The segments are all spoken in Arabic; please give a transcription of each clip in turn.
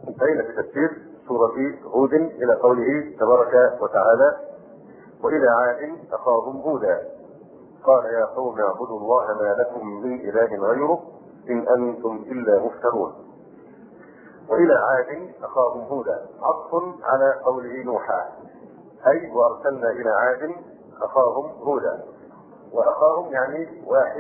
انتهينا في تفسير سورة هود إلى قوله تبارك وتعالى: وإلى عاد أخاهم هودا قال يا قوم اعبدوا الله ما لكم من إله غيره إن أنتم إلا مفترون. وإلى عاد أخاهم هودا عطف على قوله نوحا، أي وأرسلنا إلى عاد أخاهم هودا، وأخاهم يعني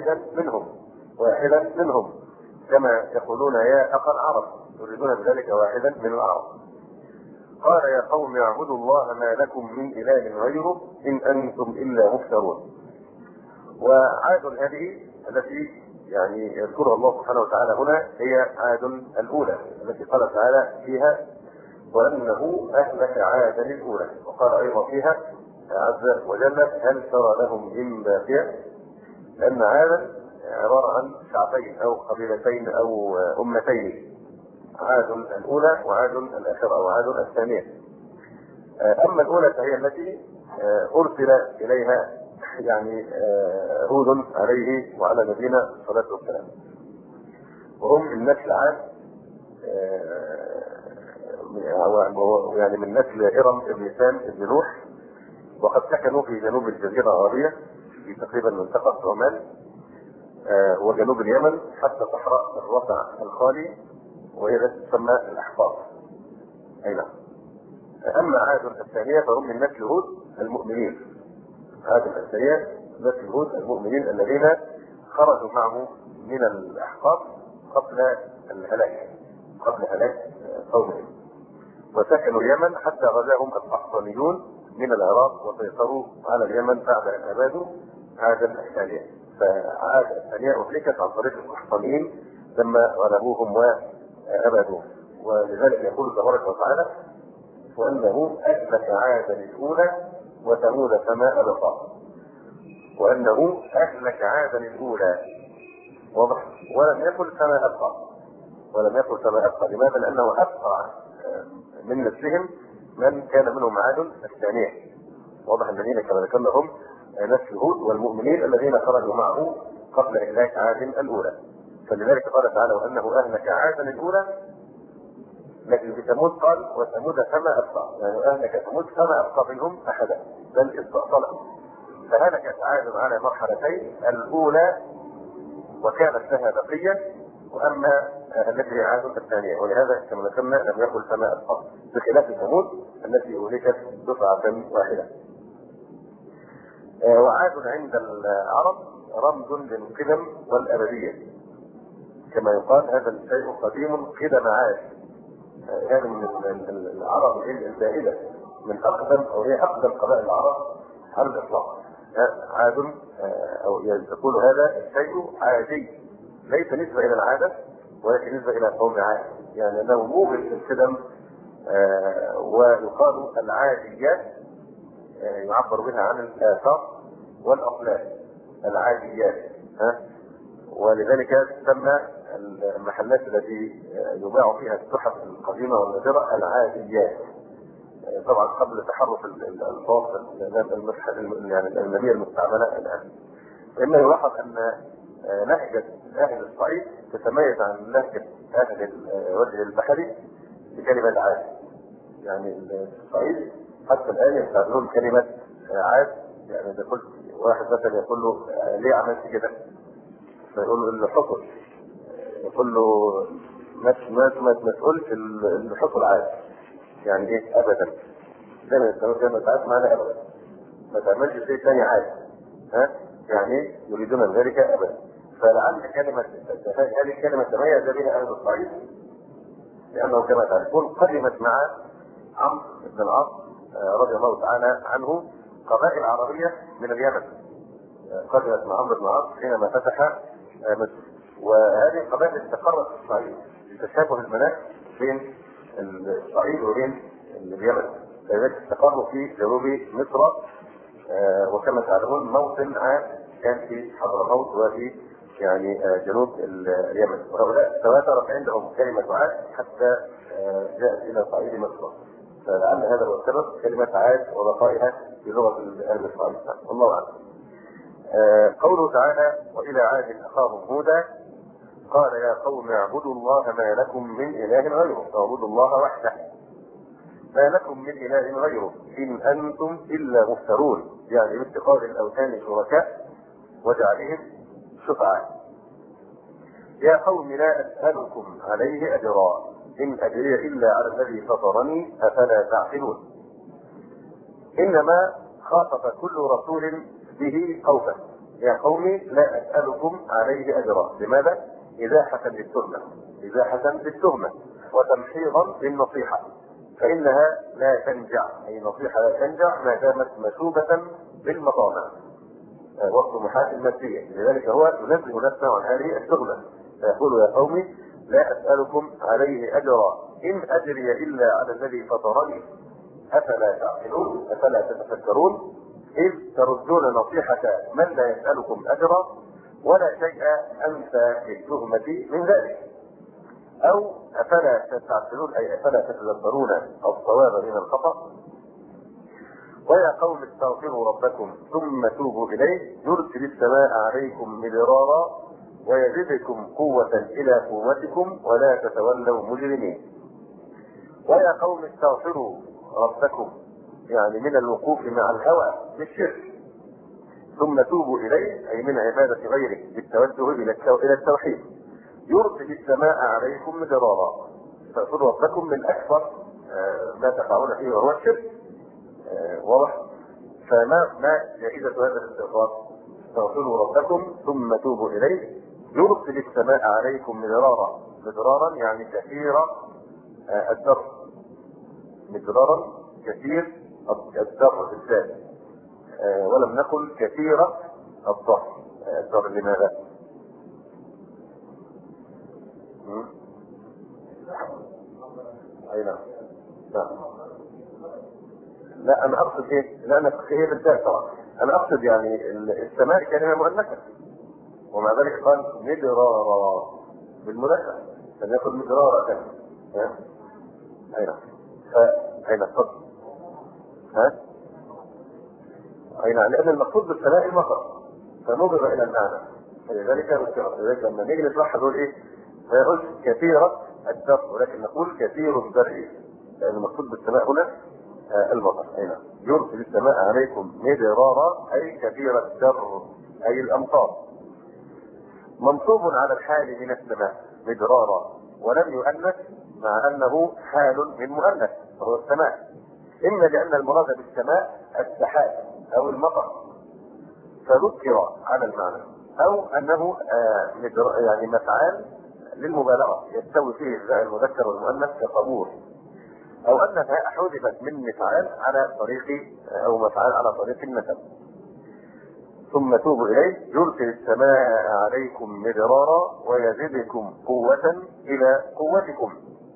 واحدا منهم كما يقولون يا أخا العرب، يريدون بذلك واحدا من العرب. قال يا قوم اعبدوا الله ما لكم من إله غيره إن أنتم إلا مفترون. وعاد هذه التي يعني يذكرها الله سبحانه وتعالى هنا هي عاد الأولى التي قال تعالى فيها: وأنه أهلك عادا الأولى. وقال أيضا فيها عز وجل: هل ترى لهم من باقية؟ لأن عادا عبارة عن شعبين أو قبيلتين أو أمتين، عاد الأولى وعاد الآخرة أو عاد الثانية. أما الأولى فهي التي أرسل إليها يعني هود عليه وعلى نبينا الصلاة والسلام، وهم من نسل عاد، يعني من نسل إرم ابن سام ابن نوح، وقد سكنوا في جنوب الجزيرة العربية في تقريبا منطقة عمان وجنوب اليمن حتى صحراء الرفع الخالي وهي التي تسمى الأحقاف. أي نعم. أما عاد الثانية فهم من نسل هود المؤمنين. عاد الثانية نسل هود المؤمنين الذين خرجوا معه من الأحقاف قبل هلاك قومهم، وسكنوا اليمن حتى غزاهم القحطانيون من العراق وسيطروا على اليمن بعد أن أبادوا عادا الثانية. فعاد الثانية أهلكت عن طريق القحطانيين لما غلبوهم وأبادوهم. ولذلك يقول تبارك وتعالى: وأنه أهلك عادا الأولى وثمود فما أبقى. وأنه أهلك عادا الأولى واضح، ولم يقل فما أبقى. لماذا؟ لأنه أبقى من نسلهم من كان منهم عاد الثانية. واضح الذين كما ذكرنا هم نسل هود والمؤمنين الذين خرجوا معه قبل إهلاك عاد الأولى. فلذلك قال تعالى: وأنه أهلك عادا الأولى. لكن في ثمود قال: وثمود فما أبقى، يعني أهلك ثمود فما أبقى منهم أحدا بل استأصلهم. فهلكت عاد على مرحلتين: الأولى وكانت لها بقية، وأما التي هي عاد الثانية. ولهذا كما ذكرنا لم يقل فما أبقى، بخلاف ثمود التي أهلكت دفعة واحدة. وعاد عند العرب رمز للقدم والأبدية، كما يقال هذا الشيء قديم قدم عاد. هذا من العرب الزائدة من أقدم أو هي أقدم قبائل العرب على الإطلاق. عاد أو يقول هذا الشيء عادي، ليس نسبة إلى العادة ولكن نسبة إلى قوم عاد، يعني أنه موجود في القدم. ويقال العاديات يعبر بها عن الآثار والأصلات، العاديات. ولذلك تسمى المحلات التي يباع فيها التحف القديمة والنادرة العاديات، طبعا قبل تحرف الألفاظ يعني الأجنبية المستعملة الآن. إنه يلاحظ أن لهجة أهل الصعيد تتميز عن لهجة أهل الوجه البحري بكلمة عاد. يعني الصعيد حتى الآن يستعملون كلمة عاد، يعني إذا قلت واحد مثلا يقول له ليه عملت كده؟ فيقول له حصل، يقول له ما تقولش اللي حصل عاد، يعني ايه؟ ابدا. دايما التمثيل ما تعرف معنى ابدا، ما تعملش شيء ثاني عاد. يعني يريدون ذلك ابدا. فلعل كلمه هذه الكلمه تميز بها اهل الصعيد، لانه كما تعرفون قدمت مع عمرو بن العاص رضي الله تعالى عنه قبائل عربيه من اليمن، قدمت مع عمرو بن العاص حينما فتح مصر. وهذه القبائل استقرت في الصعيد لتشابه المناخ بين الصعيد وبين اليمن، لذلك استقروا في جنوب مصر. وكما تعلمون موطن عاد كان في حضرموت وفي يعني جنوب اليمن، وهؤلاء تواترت عندهم كلمة عاد حتى جاءت إلى صعيد مصر. فلعل هذا هو السبب كلمة عاد وبقائها في لغة أهل الصعيد. والله أعلم. قوله تعالى: وإلى عاد أخاهم هودا قال يا قوم اعبدوا الله ما لكم من إله غيره، اعبدوا الله وحده ما لكم من إله غيره إن أنتم إلا مفترون، يعني باتخاذ الأوثان شركاء وجعلهم شفعاء. يا قوم لا أسألكم عليه أجرا إن أجري إلا على الذي فطرني أفلا تعقلون. إنما خاطب كل رسول به قومه. يا قوم لا أسألكم عليه أجرا. لماذا؟ إزاحة للتهمة، إزاحة للتهمة وتمحيضا للنصيحة، فإنها لا تنجع، أي نصيحة لا تنجع ما دامت مشوبة بالمطامع والطموحات المادية. لذلك هو ينزه نفسه عن هذه التهمة، فيقول يا قوم لا أسألكم عليه أجرا إن أجري إلا على الذي فطرني أفلا تعقلون، أفلا تتفكرون، إذ تردون نصيحة من لا يسألكم أجرا ولا شيء أنسى للتهمة من ذلك. أو أفلا تعقلون، أي أفلا تتدبرون الصواب من الخطأ. ويا قوم استغفروا ربكم ثم توبوا إليه يرسل السماء عليكم مدرارا ويزدكم قوة إلى قوتكم ولا تتولوا مجرمين. ويا قوم استغفروا ربكم، يعني من الوقوف مع الهوى بالشرك، ثم توبوا إليه أي من عبادة غيره بالتوجه إلى التوحيد. يرسل السماء عليكم مدرارا، استغفروا ربكم من أكثر ما تقعون فيه وهو الشرك. واضح؟ فما جائزة هذا الاستغفار؟ استغفروا ربكم ثم توبوا إليه يرسل السماء عليكم مدرارا. مدرارا يعني كثير الدر، مدرارا كثير الدر بالذات، ولم نقل كثيرة الضر. الضر لماذا؟ أي نعم. لا أنا أقصد إيه؟ لا أنا هي بالذات طبعا. أنا أقصد يعني السماء كلمة مؤنثة، ومع ذلك قال مدرارا بالمناسبة، لم يقل مدرارا كلمة. أي نعم. أي نعم. ها؟ أي نعم، لأن المقصود بالسماء المطر فنظر إلى المعنى، فلذلك لذلك لما نيجي نشرح نقول إيه؟ ما يقولش كثيرة الدر، ولكن نقول كثير الدر، لأن المقصود بالسماء هنا المطر. أي نعم. يرسل السماء عليكم مدرارا أي كثير الدر أي الأمطار. منصوب على الحال من السماء مدرارا، ولم يؤنث مع أنه حال من مؤنث وهو السماء، إما لأن المراد بالسماء السحاب أو المطر فذكر على المعنى، أو أنه يعني مفعال للمبالغة يستوي فيه المذكر والمؤنث كقبور، أو أنها حذفت من مفعال على طريق أو مفعال على طريق النسب. ثم توبوا إليه يرسل السماء عليكم مدرارا ويزدكم قوة إلى قوتكم،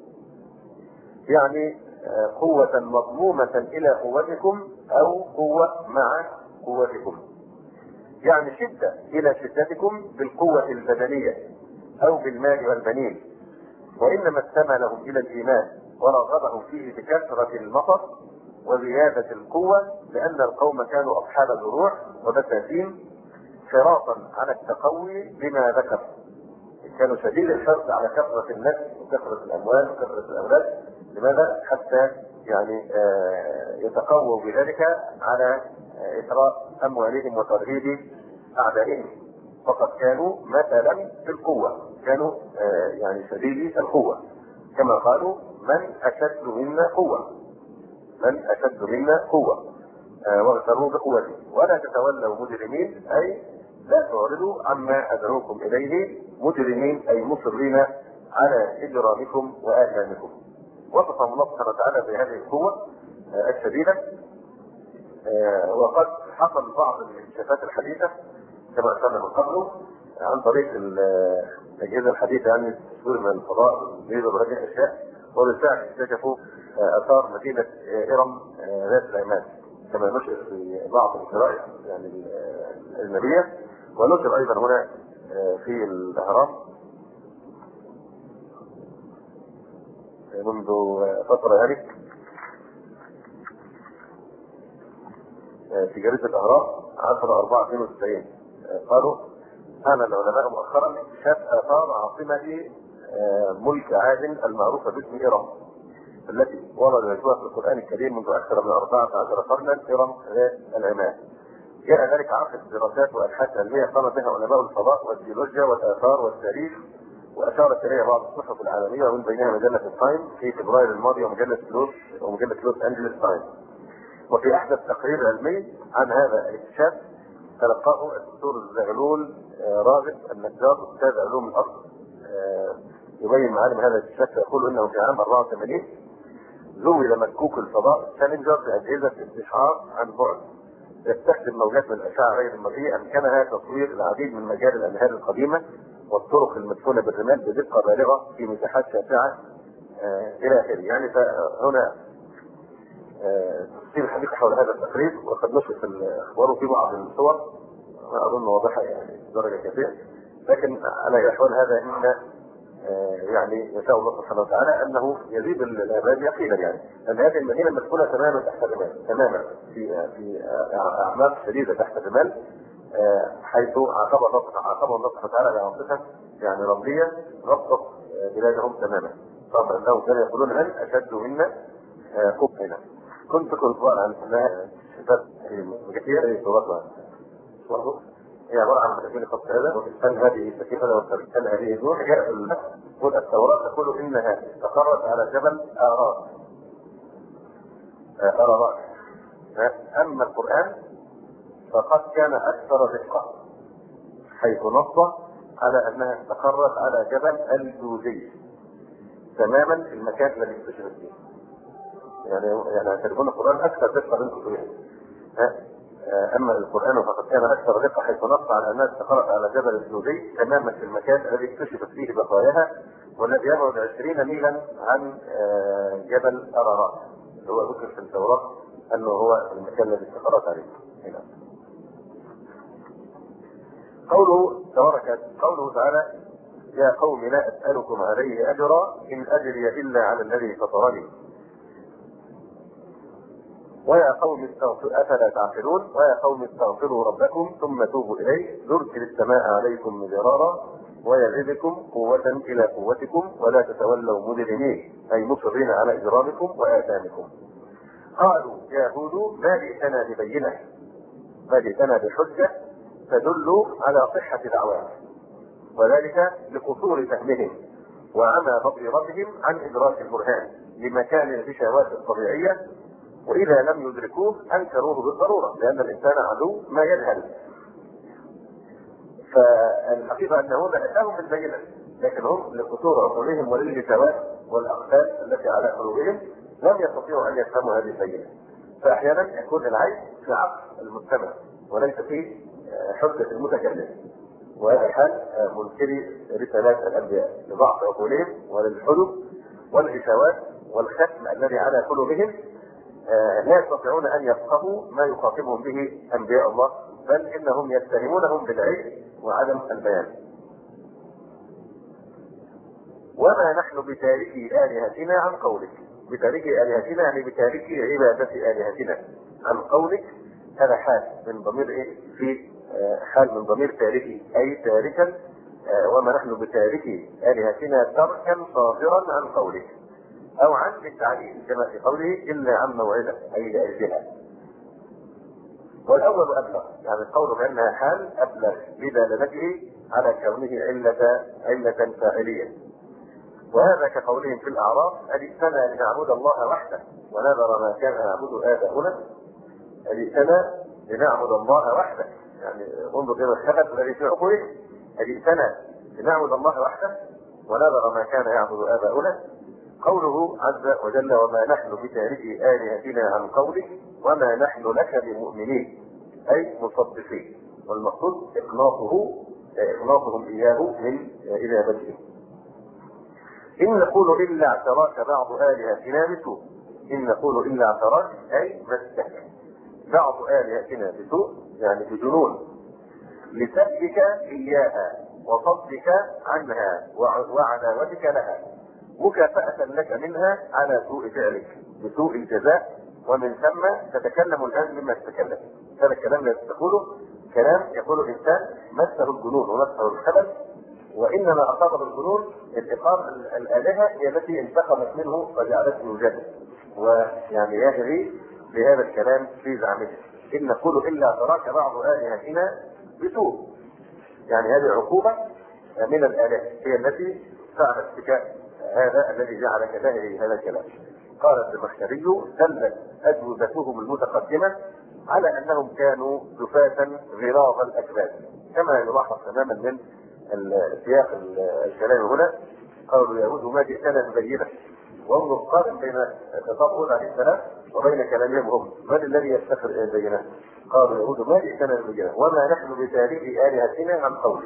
يعني قوة مضمومة إلى قوتكم أو قوة مع قوتكم، يعني شدة إلى شدتكم بالقوة البدنية أو بالمال والبنين. وإنما استملهم إلى الإيمان ورغبهم فيه بكثرة المطر وزيادة القوة، لأن القوم كانوا أصحاب دروع وبساتين حراسا على التقوي بما ذكر، كانوا شديد الحرص على كثرة النفس وكثرة الأموال وكثرة الأولاد. لماذا؟ حتى يعني يتقووا بذلك على إثراء أموالهم وترهيب أعدائهم، فقد كانوا مثلا في القوة، كانوا يعني شديدي القوة، كما قالوا من أشد منا قوة، من أشد منا قوة واغتروا بقوته. ولا تتولوا مجرمين أي لا تعرضوا عما أدعوكم إليه مجرمين أي مصرين على إجرامكم وآثامكم. وصفهم الله سبحانه وتعالى بهذه القوة الشديدة. وقد حصل بعض الاكتشافات الحديثة كما أشرنا من قبل عن طريق الأجهزة الحديثة، يعني التصوير من الفضاء يقدروا هذه الأشياء، وبالفعل اكتشفوا آثار مدينة إرم ذات العماد كما نشر في بعض الجرائد يعني الأجنبية، ونشر أيضا هنا في الأهرام منذ فترة يعني في جريدة الأهرام 10/4/92 قالوا قال العلماء مؤخرا اكتشاف آثار عاصمة ملك عاد المعروفة باسم إرم، التي ورد ذكرها في القرآن الكريم منذ أكثر من 14 قرنا، إرم ذات العماد. جاء ذلك عقد دراسات وأبحاث علمية قام بها علماء الفضاء والجيولوجيا والآثار والتاريخ، وأشارت إليها بعض الصحف العالمية ومن بينها مجلة التايم في فبراير الماضي ومجلة لوس أنجلس تايم. وفي أحدث تقرير علمي عن هذا الاكتشاف تلقاه الدكتور زغلول راغب النجار أستاذ علوم الأرض يبين معالم هذا الاكتشاف، يقول انه في عام 84 زول مكوك الفضاء تشالنجر بأجهزة استشعار عن بعد تستخدم موجات من الأشعة غير المرئية أمكنها تصوير العديد من مجاري الأنهار القديمة والطرق المدفونة بالرمال بدقة بالغة في مساحات شاسعة إلى آخره. يعني فهنا تفصيل الحديث حول هذا التقرير، وقد نشر في الأخبار في بعض الصور ما أظن واضحة يعني بدرجة كثيرة، لكن على الأحوال هذا إن يعني يشاء الله سبحانه وتعالى انه يزيد الاباد يقينا، يعني ان هذه المدينه مدخوله تماما تحت الرمال، تماما في اعماق شديده تحت الرمال، حيث عاقب الله سبحانه وتعالى بعاصفه يعني رمليه غطت بلادهم تماما. طبعا انهم كانوا يقولون من اشد منا قبلا. كنت طبعا عن شتات كثيره في صورتها هي عبارة عن مساكين خط هذا، وتستن هذه السكينة وتستن هذه النور. جاء التوراة تقول إنها استقرت على جبل أرارات. أما القرآن فقد كان أكثر دقة، حيث نص على أنها استقرت على جبل الجوزي تماما في المكان الذي اكتشفت فيه. يعني تكون القرآن أكثر دقة من كتبه. أما القرآن فقد كان أكثر دقة، حيث نص على أنها استقرت على جبل الجوزي تماما في المكان الذي اكتشفت فيه بقاياها، والذي يبعد 20 ميلا عن جبل أرارات، اللي هو ذكر في التوراة أنه هو المكان الذي استقرت عليه. هنا قوله تعالى: يا قوم لا أسألكم عليه أجرا إن أجري إلا على الذي فطرني ويا قوم استغفروا أفلا تعقلون ويا قوم استغفروا ربكم ثم توبوا إليه يرسل السماء عليكم مدرارا ويزدكم قوة إلى قوتكم ولا تتولوا مجرمين، أي مصرين على إجرامكم وآثامكم. قالوا يا هود ما جئتنا ببينة، ما جئتنا بحجة تدل على صحة دعواهم، وذلك لقصور فهمهم وعمى بصيرتهم عن إدراك البرهان لمكان الغشاوات الطبيعية، وإذا لم يدركوه أنكروه بالضرورة، لأن الإنسان عدو ما يجهل. فالحقيقة أن هنا أتاهم بالبينة، لكن هم لقصور عقولهم وللغشاوات والأقفال التي على قلوبهم لم يستطيعوا أن يفهموا هذه البينة. فأحيانا يكون العيب في عقل المجتمع وليس في حجة المتكلم، وهذا حال منكري رسالات الأنبياء لضعف عقولهم وللحدث والغشاوات والختم الذي على قلوبهم. لا يستطيعون ان يفقهوا ما يخاطبهم به انبياء الله، بل انهم يتهمونهم بالعيب وعدم البيان. وما نحن بتاركي الهتنا عن قولك، بتاركي الهتنا يعني بتاركي عباده الهتنا عن قولك. هذا حال من ضمير في حال من ضمير تاركي اي تاركا، وما نحن بتاركي الهتنا تركا صادرا عن قولك، او عن التعليم كما في قوله الا عن موعده اي لاجلها. والاول ابلغ، يعني القول بانها حال ابلغ بدلالته على كونه علة فاعلية. وهذا كقولهم في الاعراف: اجئتنا لنعبد الله وحده ونذر ما كان يعبد اباؤنا. اجئتنا لنعبد الله وحده، يعني انظر الى الخلف الذي في عقوله. اجئتنا لنعبد الله وحده ونذر ما كان يعبد اباؤنا. قوله عز وجل: وما نحن بتاركي آلهتنا عن قولك وما نحن لك بمؤمنين، أي مصدقين. والمقصود إقناطهم إياه من إجابته. إن نقول إلا اعتراك بعض آلهتنا بسوء، إن نقول إلا اعتراك أي مسك بعض آلهتنا بسوء، يعني بجنون، لسبك إياها وصدك عنها وعداوتك لها، مكافأة لك منها على سوء فعلك بسوء الجزاء. ومن ثم تتكلم الآن مما تتكلم. هذا الكلام الذي تقوله كلام يقول الإنسان مسه الجنون ومسه الخبث، وانما اصابه الجنون التقام الالهه هي التي انتقمت منه فجعلته يجادل ويعني يهري بهذا الكلام في زعمه. ان نقول الا تراك بعض الهتنا بسوء، يعني هذه عقوبه من الالهه هي التي فعلت بك هذا الذي جعلك تهري هذا الكلام. قال الزمخشري دلت اجوبتهم المتقدمه على انهم كانوا جفاة غلاظ الاكباد، كما يلاحظ تماما من سياق الكلام هنا. قالوا يهود ما جئتنا ببينه، وانظر قارن بين خطاب هود عليه السلام وبين كلامهم هم، من الذي يفتخر البينه؟ قالوا يهود ما جئتنا ببينه وما نحن بتاريخ الهتنا عن قوله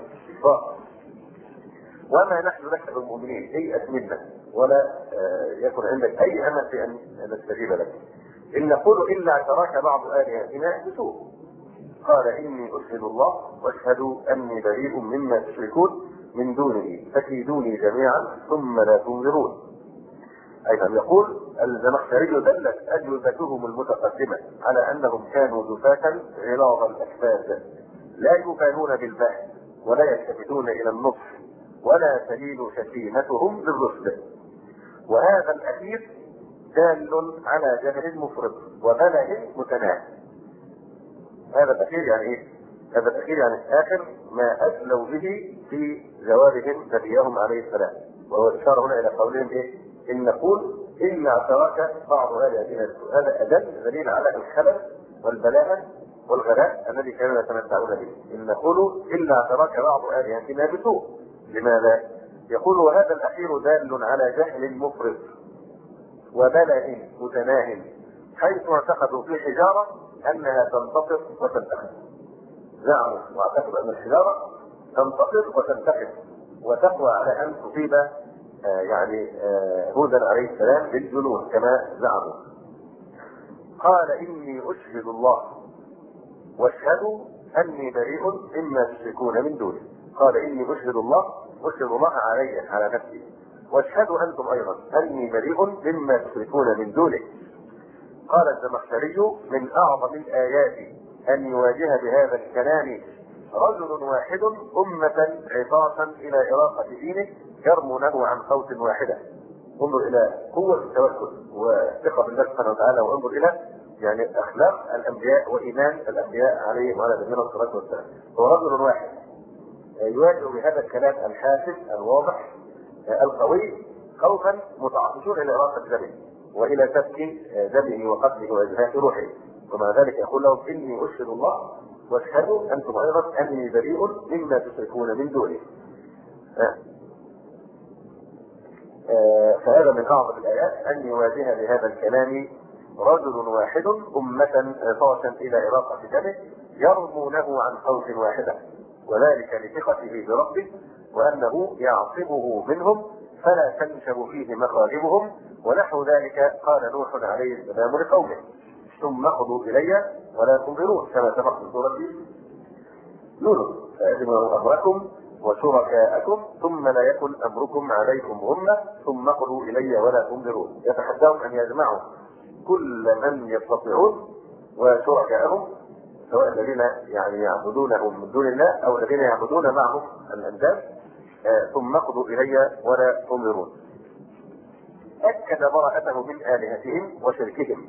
وما نحن لك بالمؤمنين ايأس منا ولا يكن عندك اي امل في ان نستجيب لك، ان نقول الا اعتراك بعض الهتنا بسوء. قال اني اشهد الله واشهد اني بريء مما تشركون من دونه فكيدوني جميعا ثم لا تنظرون. ايضا يقول الزمخشري دلت اجوبتهم المتقدمه على انهم كانوا جفاة غلاظ الاكباد لا يبالون بالبأس ولا يلتفتون الى النصح ولا تلين شتيمتهم بالرشد. وهذا الاخير دال على جهل مفرط وبله متناهي. هذا الاخير يعني ايه؟ هذا الاخير يعني اخر ما ادلوا به في جوابهم نبيهم عليه السلام، وهو اشار هنا الى قولهم ايه؟ ان نقول الا اعتراك بعض الهتنا بسوء. هذا ادل دليل على الخبث والبلاء والغلاء الذي كانوا يتمتعون به. ان نقول الا اعتراك بعض الهتنا بسوء. لماذا؟ يقول وهذا الاخير دال على جهل مفرط وبلاء متناه، حيث اعتقدوا في الحجاره انها تنتصر وتنتقم. زعموا واعتقدوا ان الحجاره تنتصر وتنتقم وتقوى على ان تصيب هودا عليه السلام بالجنون كما زعموا. قال اني اشهد الله واشهدوا اني بريء مما تشركون من دونه. قال اني اشهد الله على نفسي واشهدوا انتم ايضا اني بريء مما تشركون من دونه. قال الزمخشري من اعظم الايات ان يواجه بهذا الكلام رجل واحد امة عطاشا الى اراقة دينه يرمونه عن صوت واحدة. انظر الى قوة التوكل والثقة بالله سبحانه وتعالى، وانظر الى اخلاق الانبياء وايمان الانبياء عليهم وعلى نبينا الصلاة والسلام. هو رجل واحد يواجه بهذا الكلام الحاسم الواضح القوي خوفا متعطشون الى اراقة دمه والى سفك دمه وقتله وازهاق روحه، ومع ذلك يقول لهم اني اشهد الله واشهدوا انتم ايضا اني بريء مما تشركون من دونه. فهذا من اعظم الايات ان يواجه بهذا الكلام رجل واحد امة عطاشا الى اراقة دمه يرمونه عن صوت واحدة، وذلك لثقته بربه وانه يعصمه منهم فلا تنشب فيه مخالبهم. ونحو ذلك قال نوح عليه السلام لقومه ثم اقضوا الي ولا تنظرون، كما سبق في سوره يونس فاجمعوا امركم وشركاءكم ثم لا يكن امركم عليكم غمه ثم اقضوا الي ولا تنظرون. يتحداهم ان يجمعوا كل من يستطيعون وشركاءهم، سواء الذين يعبدونهم من دون الله او الذين يعبدون معهم الانداد، ثم اقضوا الي ولا تنظرون. اكد براءته من الهتهم وشركهم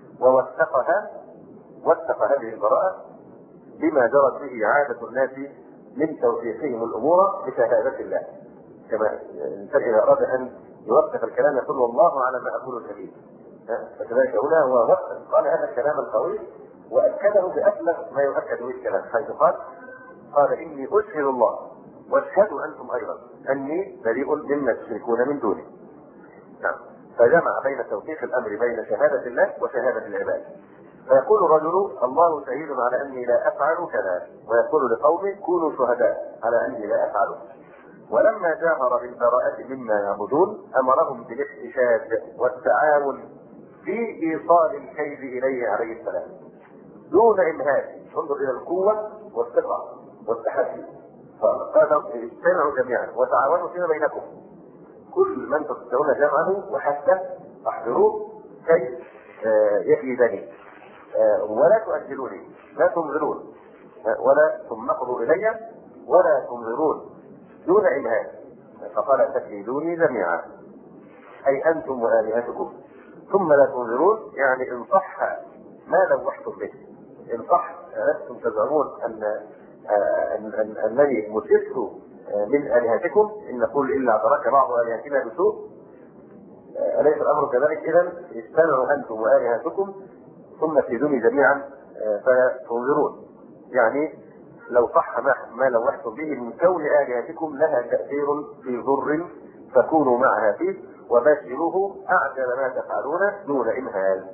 ووثق هذه البراءه بما جرت به عاده الناس من توثيقهم الامور بشهاده الله. كما الانسان اذا اراد ان يوثق الكلام يقول والله على ما اقول شهيد، فكذلك هنا هو قال هذا الكلام القوي واكده بابلغ ما يؤكد به الكلام، حيث قال اني اشهد الله واشهدوا انتم ايضا اني بريء مما تشركون من دونه. نعم. فجمع بين توثيق الامر بين شهاده الله وشهاده العباد. فيقول الرجل الله شهيد على اني لا افعل كذا، ويقول لقومه كونوا شهداء على اني لا افعل. ولما جاهر بالبراءة مما يعبدون امرهم بالاحتشاد والتعاون في ايصال الكيد اليه عليه السلام دون امهال. انظر الى القوه والثقه والتحدي. فقال اجتمعوا جميعا وتعاونوا فيما بينكم، كل من تستطيعون جمعه وحتى احضروه كي يكيدني ولا تؤجلوني لا تنظرون ولا ثم اقضوا الي ولا تنظرون دون إمهال. فقال فكيدوني جميعا، أي أنتم وآلهتكم ثم لا تنظرون، يعني إن صح ما لوحتم به، إن صح لستم تزعمون أنني مسست من آلهتكم، إن نقول إلا ترك بعض آلهتنا بسوء، أليس الأمر كذلك؟ إذا استمعوا أنتم وآلهتكم ثم كيدوني جميعا فلا تنظرون، يعني لو صح ما لوحتم به من كون آلهتكم لها تأثير في ضر فكونوا معها فيه وباشروه أعجل ما تفعلون دون إمهال.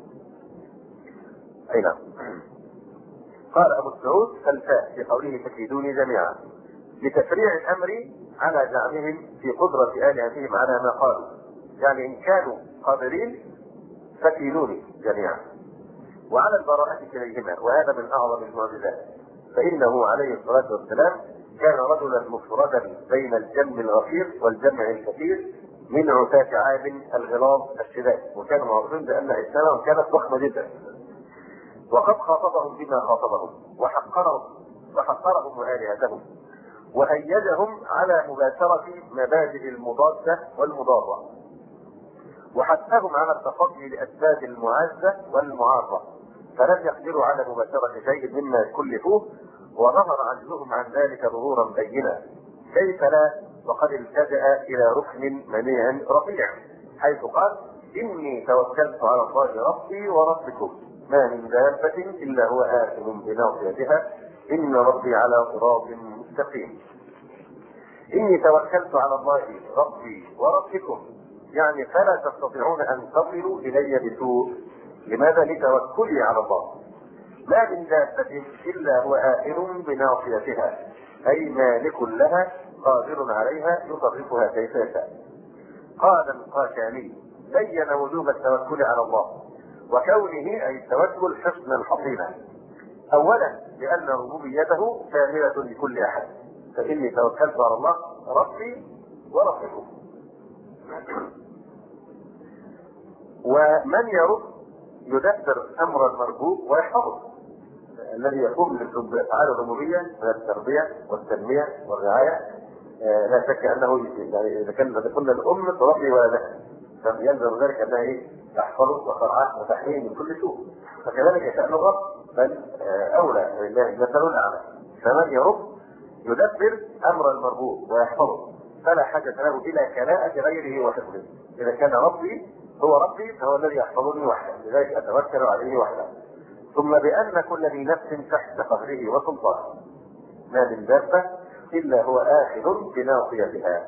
أي نعم. قال أبو السعود فالفاء في قوله فكيدوني جميعا لتفريع الأمر على زعمهم في قدرة آلهتهم على ما قالوا، يعني إن كانوا قادرين فكيدوني جميعا، وعلى البراءة كليهما، وهذا من أعظم المعجزات، فإنه عليه الصلاة والسلام كان رجلا مفردا بين الجم الغفير والجمع الكثير من عتاة عاد الغلاظ الشداد، وكانوا معروفين بأن أجسامهم كانت ضخمة جدا، وقد خاطبهم بما خاطبهم وحقرهم وآلهتهم وهيجهم على مباشرة مبادئ المضادة والمضارة، وحثهم على التصدي لأسباب المعزة والمعارضة، فلم يقدروا على مباشرة شيء مما كلفوه، وظهر عجزهم عن ذلك ظهورا بينا، كيف لا وقد التجأ إلى ركن منيع رفيع، حيث قال إني توكلت على الله ربي وربكم ما من دابة إلا هو آخذ بناصيتها إن ربي على صراط مستقيم. إني توكلت على الله ربي وربكم، يعني فلا تستطيعون أن تصلوا إلي بسوء. لماذا؟ لتوكلي على الله. ما من دابة إلا هو آخذ بناصيتها، أي مالك لها قادر عليها يصرفها كيف يشاء. قال القاشاني بين وجوب التوكل على الله وكونه أي التوكل حسنا حصينا، أولا لأن ربوبيته كاملة لكل أحد، فإني توكلت على الله ربي وربكم. ومن يدبر أمر المرجو ويحفظه، الذي يقوم بأفعال الربوبية من التربية والتنمية والرعاية، لا شك أنه يعني إذا كنا الأم تربي ولدها فيلزم ذلك أنها تحفظه وترعاه وتحميه من كل سوء، فكذلك شأن الرب بل أولى لله المثل الأعلى. فمن يدبر أمر المربوب ويحفظه فلا حاجة له إلى كلاءة غيره وحفظه. إذا كان ربي هو ربي فهو الذي يحفظني وحده، لذلك أتوكل عليه وحده. ثم بأن كل ذي نفس تحت قهره وسلطانه، ما من دابة إلا هو آخذ بناصيتها،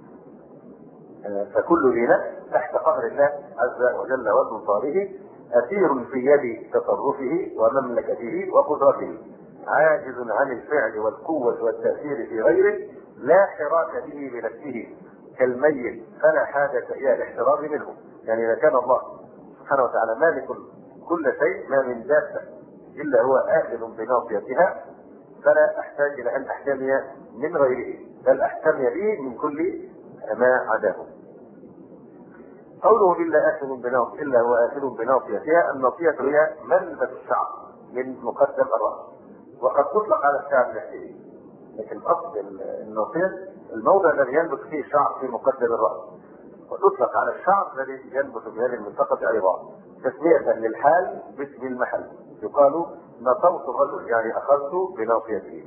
فكل ذي نفس تحت قهر الله عز وجل وسلطانه، أسير في يد تصرفه ومملكته وقدرته، عاجز عن الفعل والقوة والتأثير في غيره، لا حراك به بنفسه كالميت فلا حاجة إلى الاحتراز منه. يعني إذا كان الله سبحانه وتعالى مالك كل شيء، ما من دابة إلا هو آخذ بناصيتها، فلا أحتاج إلى أن أحتمي من غيره، بل أحتمي به من كل ما عداه. قوله إلا هو آخذ بناصيتها، الناصية هي منبت الشعر من مقدم الرأس، وقد تطلق على الشعر نفسه، لكن أصل الناصية الموضع الذي ينبت فيه الشعر في مقدم الرأس، وتطلق على الشعر الذي ينبت في هذه المنطقة أيضا، تسمية للحال باسم المحل. يقال نصوت الرجل، يعني أخذت بناصيته.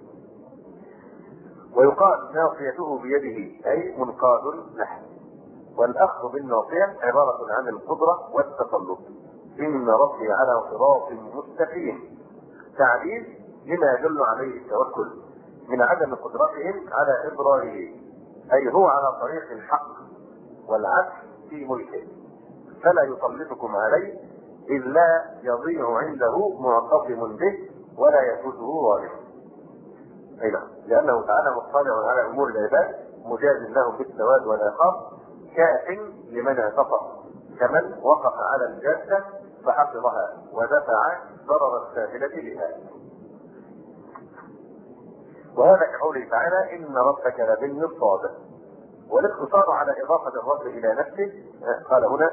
ويقال ناصيته بيده أي منقاد له. والأخذ بالناصية عبارة عن القدرة والتسلط. إن ربي على صراط مستقيم، تعبير لما يدل عليه التوكل من عدم قدرتهم على إضراره، أي هو على طريق الحق والعدل في ملكه، فلا يسلطكم عليه إذ لا يضيع عنده معتصم به ولا يفوته ظالم. أي نعم، لأنه تعالى مطلع على أمور العباد، مجاز لهم بالثواب والعقاب، كاف لمن اعتصم، كمن وقف على الجادة فحفظها ودفع ضرر الساهلة بها. وهذا كقوله تعالى إن ربك لبالمرصاد. والاقتصار على إضافة الرب إلى نفسه، قال هنا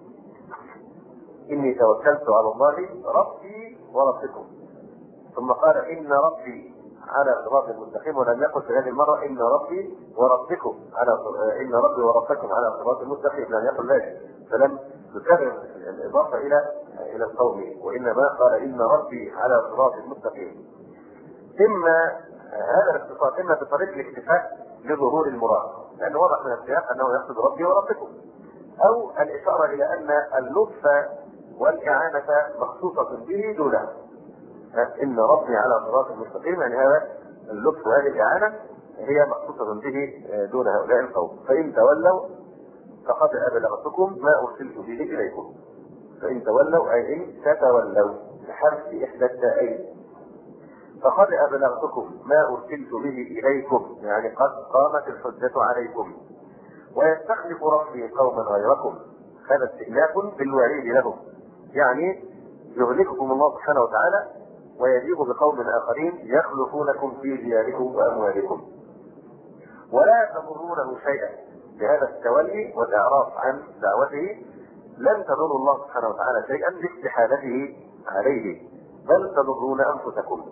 إني توكلت على الله ربي وربكم، ثم قال إن ربي على صراط المستقيم، ولم يقل في هذه المرة إن ربي وربكم إن ربي وربكم على صراط المستقيم، لم يقل ذلك، فلم يكرر الإضافة إلى القوم، وإنما قال إن ربي على صراط المستقيم. إما هذا الاختصاص إما بطريق الاكتفاء لظهور المراد، لأنه واضح من السياق أنه يقصد ربي وربكم، أو الإشارة إلى أن اللطف والإعانة مخصوصة به دونه. إن ربي على صراط المستقيم، يعني هذا اللطف وهذه الإعانة هي مخصوصة به دون هؤلاء القوم. فإن تولوا فقد أبلغتكم ما أرسلت به إليكم. فإن تولوا أي إن تتولوا بحرف إحدى التائين. فقد أبلغتكم ما أرسلت به إليكم، يعني قد قامت الحجة عليكم. ويستخلف ربي قوما غيركم، هذا استئناف بالوعيد لهم، يعني يهلككم الله سبحانه وتعالى ويجيب بقوم آخرين يخلفونكم في دياركم وأموالكم. ولا تضرونه شيئا، بهذا التولي والإعراض عن دعوته لن تضروا الله سبحانه وتعالى شيئا لاستحالته عليه، بل تضرون أنفسكم.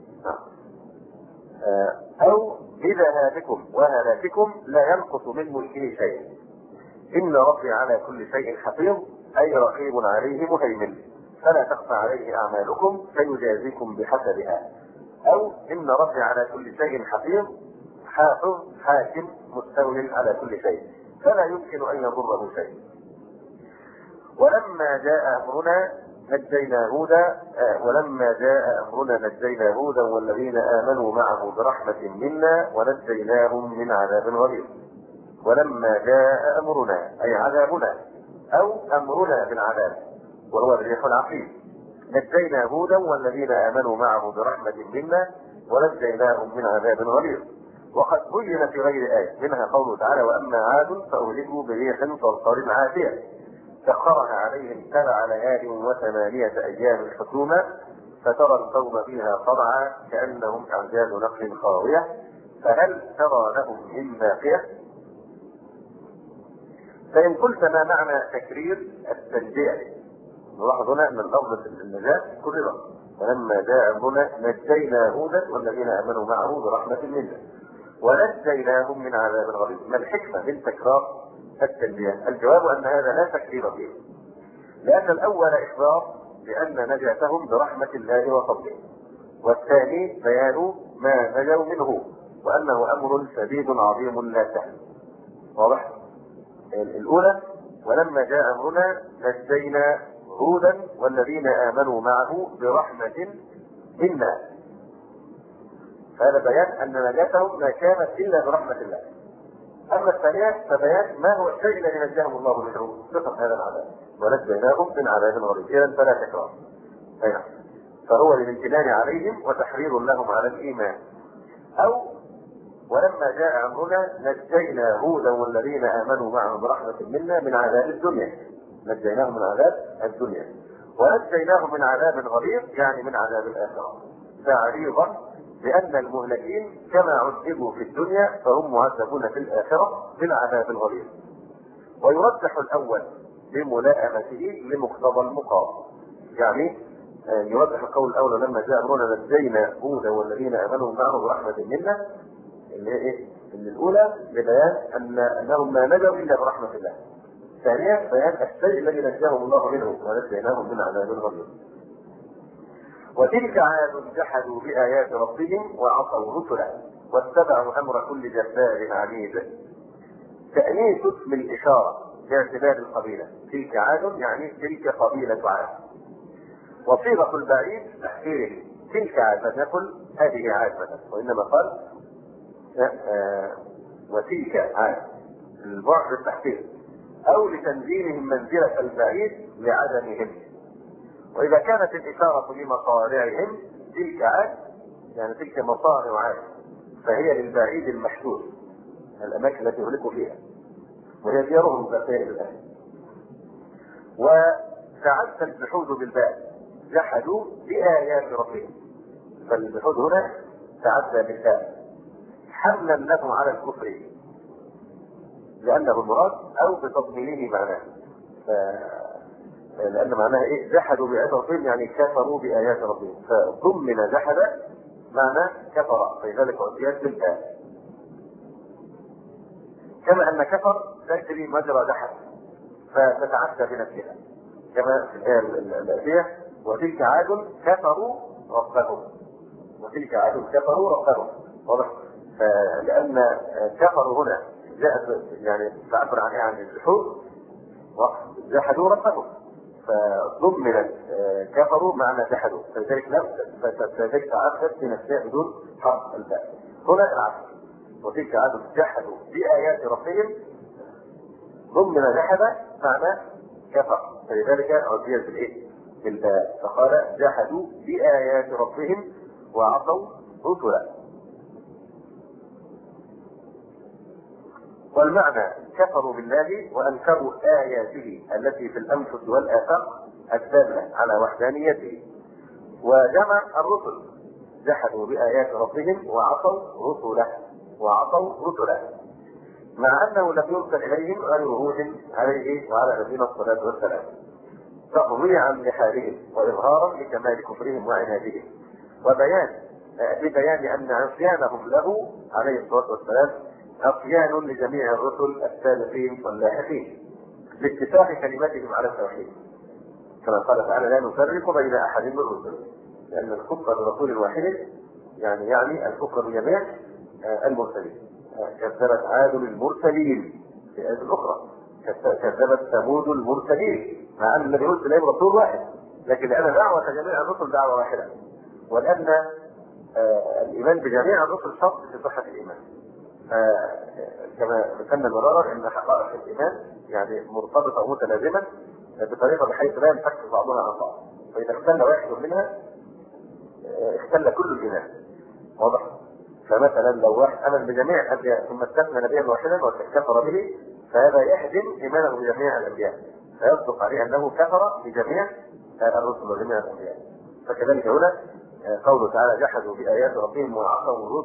أو بذهابكم وهلاككم لا ينقص من ملكه شيء. إن ربي على كل شيء حفيظ، أي رقيب عليه مهيمن، فلا تخفى عليه أعمالكم فيجازيكم بحسبها. أو إن ربي على كل شيء حفيظ، حافظ حاكم مستول على كل شيء، فلا يمكن أن يضره شيء. ولما جاء أمرنا نجينا هودا والذين آمنوا معه برحمة منا ونجيناهم من عذاب غليظ. ولما جاء أمرنا أي عذابنا، أو أمرنا بالعذاب وهو الريح العقيم، نجينا هودا والذين آمنوا معه برحمة منا ونجيناهم من عذاب غليظ. وقد بين في غير آية، منها قوله تعالى: وأما عاد فأهلكوا بريح صرصر عاتية سخرها عليهم 7 ليال و8 أيام حسوما فترى القوم فيها صرعى كأنهم أعجاز نخل خاوية فهل ترى لهم من باقية. فإن قلت ما معنى تكرير التنجية، نلاحظ هنا أن اللفظ النجاة كرر. ولما جاء أمرنا نجينا هودا والذين آمنوا معه برحمة منا ونجيناهم من عذاب غليظ. ما الحكمة من تكرار التنبيه؟ الجواب أن هذا لا تكرير فيه، لأن الأول إخبار بأن نجاتهم برحمة الله وفضله، والثاني بيان ما نجوا منه وأنه أمر شديد عظيم لا سهل. واضح؟ الأولى ولما جاء أمرنا نجينا هودا والذين آمنوا معه برحمة منا، هذا بيان أن نجاتهم ما كانت إلا برحمة الله. أما الثانية فبيان ما هو الشيء الذي نجاهم الله منه، صفة هذا العذاب، ونجيناهم من عذاب غليظ. إذن فلا تكرار، فهو للامتنان عليهم وتحريض لهم على الإيمان. أو ولما جاء أمرنا نجينا هودا والذين آمنوا معه برحمة منا من عذاب الدنيا، نجيناهم من عذاب الدنيا ونجيناهم من عذاب غليظ، يعني من عذاب الآخرة، تعريضا لأن المهلكين كما عذبوا في الدنيا فهم معذبون في الآخرة بالعذاب الغليظ. ويرجح الأول بملائمته لمقتضى المقام، يعني يوضح القول الأول لما جاء أمرنا نجينا هودا والذين آمنوا معه برحمة منا، اللي هي إيه؟ اللي الأولى لبيان أنهم ما نجوا إلا برحمة الله. ثانيا بيان الشيء الذي نجاهم الله منه ونجيناهم من عذاب غليظ. وتلك عاد جحدوا بآيات ربهم وعصوا رسله واتبعوا أمر كل جبار عنيد. تأنيث اسم الإشارة باعتبار القبيلة، تلك عاد يعني تلك قبيلة عاد. وصيغة البعيد تحقيره، تلك عاد، لم يقل هذه عاد مثلا، وإنما قال وتلك عاد، البعد التحقير، أو لتنزيلهم منزلة البعيد لعدمهم. وإذا كانت الإشارة لمصارعهم تلك عاد، يعني تلك مصارع عاد، فهي للبعيد المحدود، الأماكن التي يهلكوا فيها، وهي ديارهم الباقية الآن. وتعدى الجحود بالباء، جحدوا بآيات ربهم، فالجحود هنا تعدى بالباء حملا لهم على الكفر لأنه المراد، أو بتضمينه معناه، لأن معناها إيه؟ جحدوا بآيات ربهم يعني كفروا بآيات ربهم، فضمن جحد معنى كفر، فلذلك عديت بالباء. كما أن كفر تجري مجرى جحد فتتعدى بنفسها، كما في الآية الآتية: وتلك عاد كفروا ربهم. وتلك عاد كفروا ربهم. واضح؟ لأن كفروا هنا جاءت يعني تعبر عن الجحود، جحدوا ربهم، فضمنت كفروا معنى جحدوا، فلذلك تعدت بنفسها بدون حرف الباء. هنا العكس: وتلك عاد جحدوا بآيات ربهم، ضمن جحد معنى كفر، فلذلك عديت بالايه؟ بالباء، فقال جحدوا بآيات ربهم وعصوا رسله. والمعنى كفروا بالله وانكروا آياته التي في الانفس والآفاق الدالة على وحدانيته. وجمع الرسل: جحدوا بآيات ربهم وعصوا رسله، مع انه لم يرسل اليهم غير هود عليه وعلى نبينا الصلاه والسلام، تقضيعا لحالهم واظهارا لكمال كفرهم وعنادهم، ببيان ان عصيانهم له عليه الصلاه والسلام عصيان لجميع الرسل السابقين واللاحقين، لاتفاق كلمتهم على التوحيد، كما قال تعالى: لا نفرق بين احد من الرسل، لان الكفر برسول واحد يعني الكفر بجميع المرسلين. كذبت عاد المرسلين في آية أخرى، كذبت ثمود المرسلين، مع أن الذي أرسل إليهم رسول واحد، لكن لأن دعوة جميع الرسل دعوة واحدة، ولأن الإيمان بجميع الرسل شرط في صحة الإيمان. كما ذكرنا مرارا أن حقائق الإيمان يعني مرتبطة ومتلازمة بطريقة بحيث لا ينفك بعضها عن بعض، فإذا اختل واحد منها اختل كل الإيمان. واضح؟ فمثلا لو واحد امن بجميع الانبياء ثم استثنى نبيا واحدا وكفر به، فهذا يهدم ايمانه بجميع الانبياء، فيصدق عليه انه كفر بجميع الرسل وجميع الانبياء. فكذلك هنا قوله تعالى: جحدوا بايات ربهم وعصوا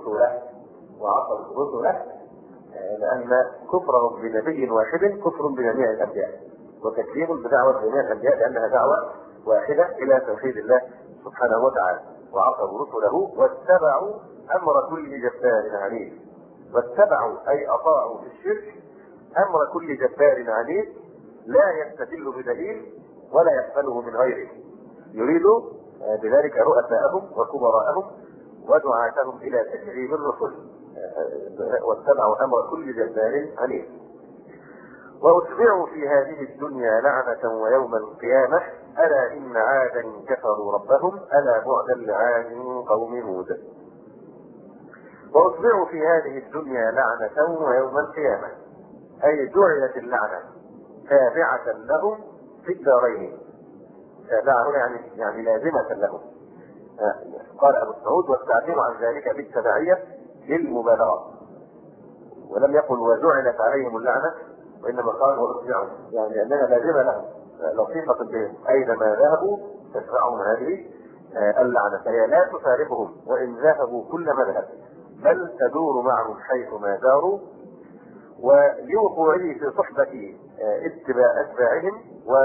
رسله، لان كفرهم بنبي واحد كفر بجميع الانبياء، وتكذيب بدعوه جميع الانبياء لانها دعوه واحده الى توحيد الله سبحانه وتعالى. وعصوا رسله واتبعوا امر كل جبار عنيد. واتبعوا اي اطاعوا في الشرك امر كل جبار عنيد، لا يستدل بدليل ولا يقبله من غيره، يريد بذلك رؤساءهم وكبراءهم ودعاتهم الى تكذيب الرسل. واتبعوا امر كل جبار عنيد. واتبعوا في هذه الدنيا لعنة ويوم القيامة ألا إن عادا كفروا ربهم ألا بعدا لعاد قوم هود. واتبعوا في هذه الدنيا لعنة ويوم القيامة، أي جعلت اللعنة تابعة لهم في الدارين. تابعة يعني لازمة لهم. قال أبو سعود: والتعبير عن ذلك بالتبعية للمبالغة، ولم يقل وجعلت عليهم اللعنة، وإنما قال واتبعوا يعني أنها لازمة لهم لطيفة بهم، أينما ذهبوا تتبعهم هذه اللعنة، فهي لا تفارقهم وإن ذهبوا كل مذهب، بل تدور معهم حيث ما داروا. ولوقوعه في صحبة اتباعهم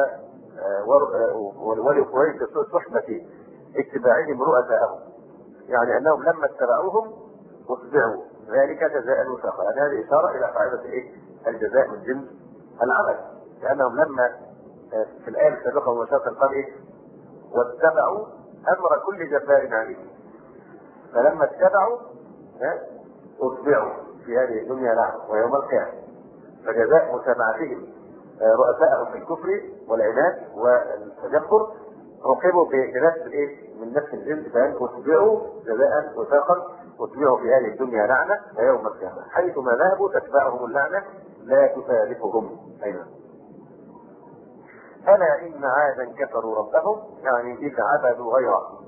ولوقوعه في صحبة اتباعهم رؤساءهم، يعني أنهم لما اتبعوهم واتبعوا، ذلك جزاء وفاقا. هذه إشارة إلى قاعدة الجزاء من جنس العمل، لأنهم لما في الآية السابقة ومشاق قال واتبعوا أمر كل جبار عنيد، فلما اتبعوا اتبعوا في هذه الدنيا لعنة ويوم القيامة، فجزاء متابعتهم رؤساءهم في الكفر والعناد والتجبر عوقبوا بنفس من نفس الجنس، فان اتبعوا جزاء وفاقا، اتبعوا في هذه الدنيا لعنة ويوم القيامة حيثما ذهبوا تتبعهم اللعنة لا تفارقهم أيضا. ألا إن عادا كفروا ربهم يعني إذ عبدوا غيره.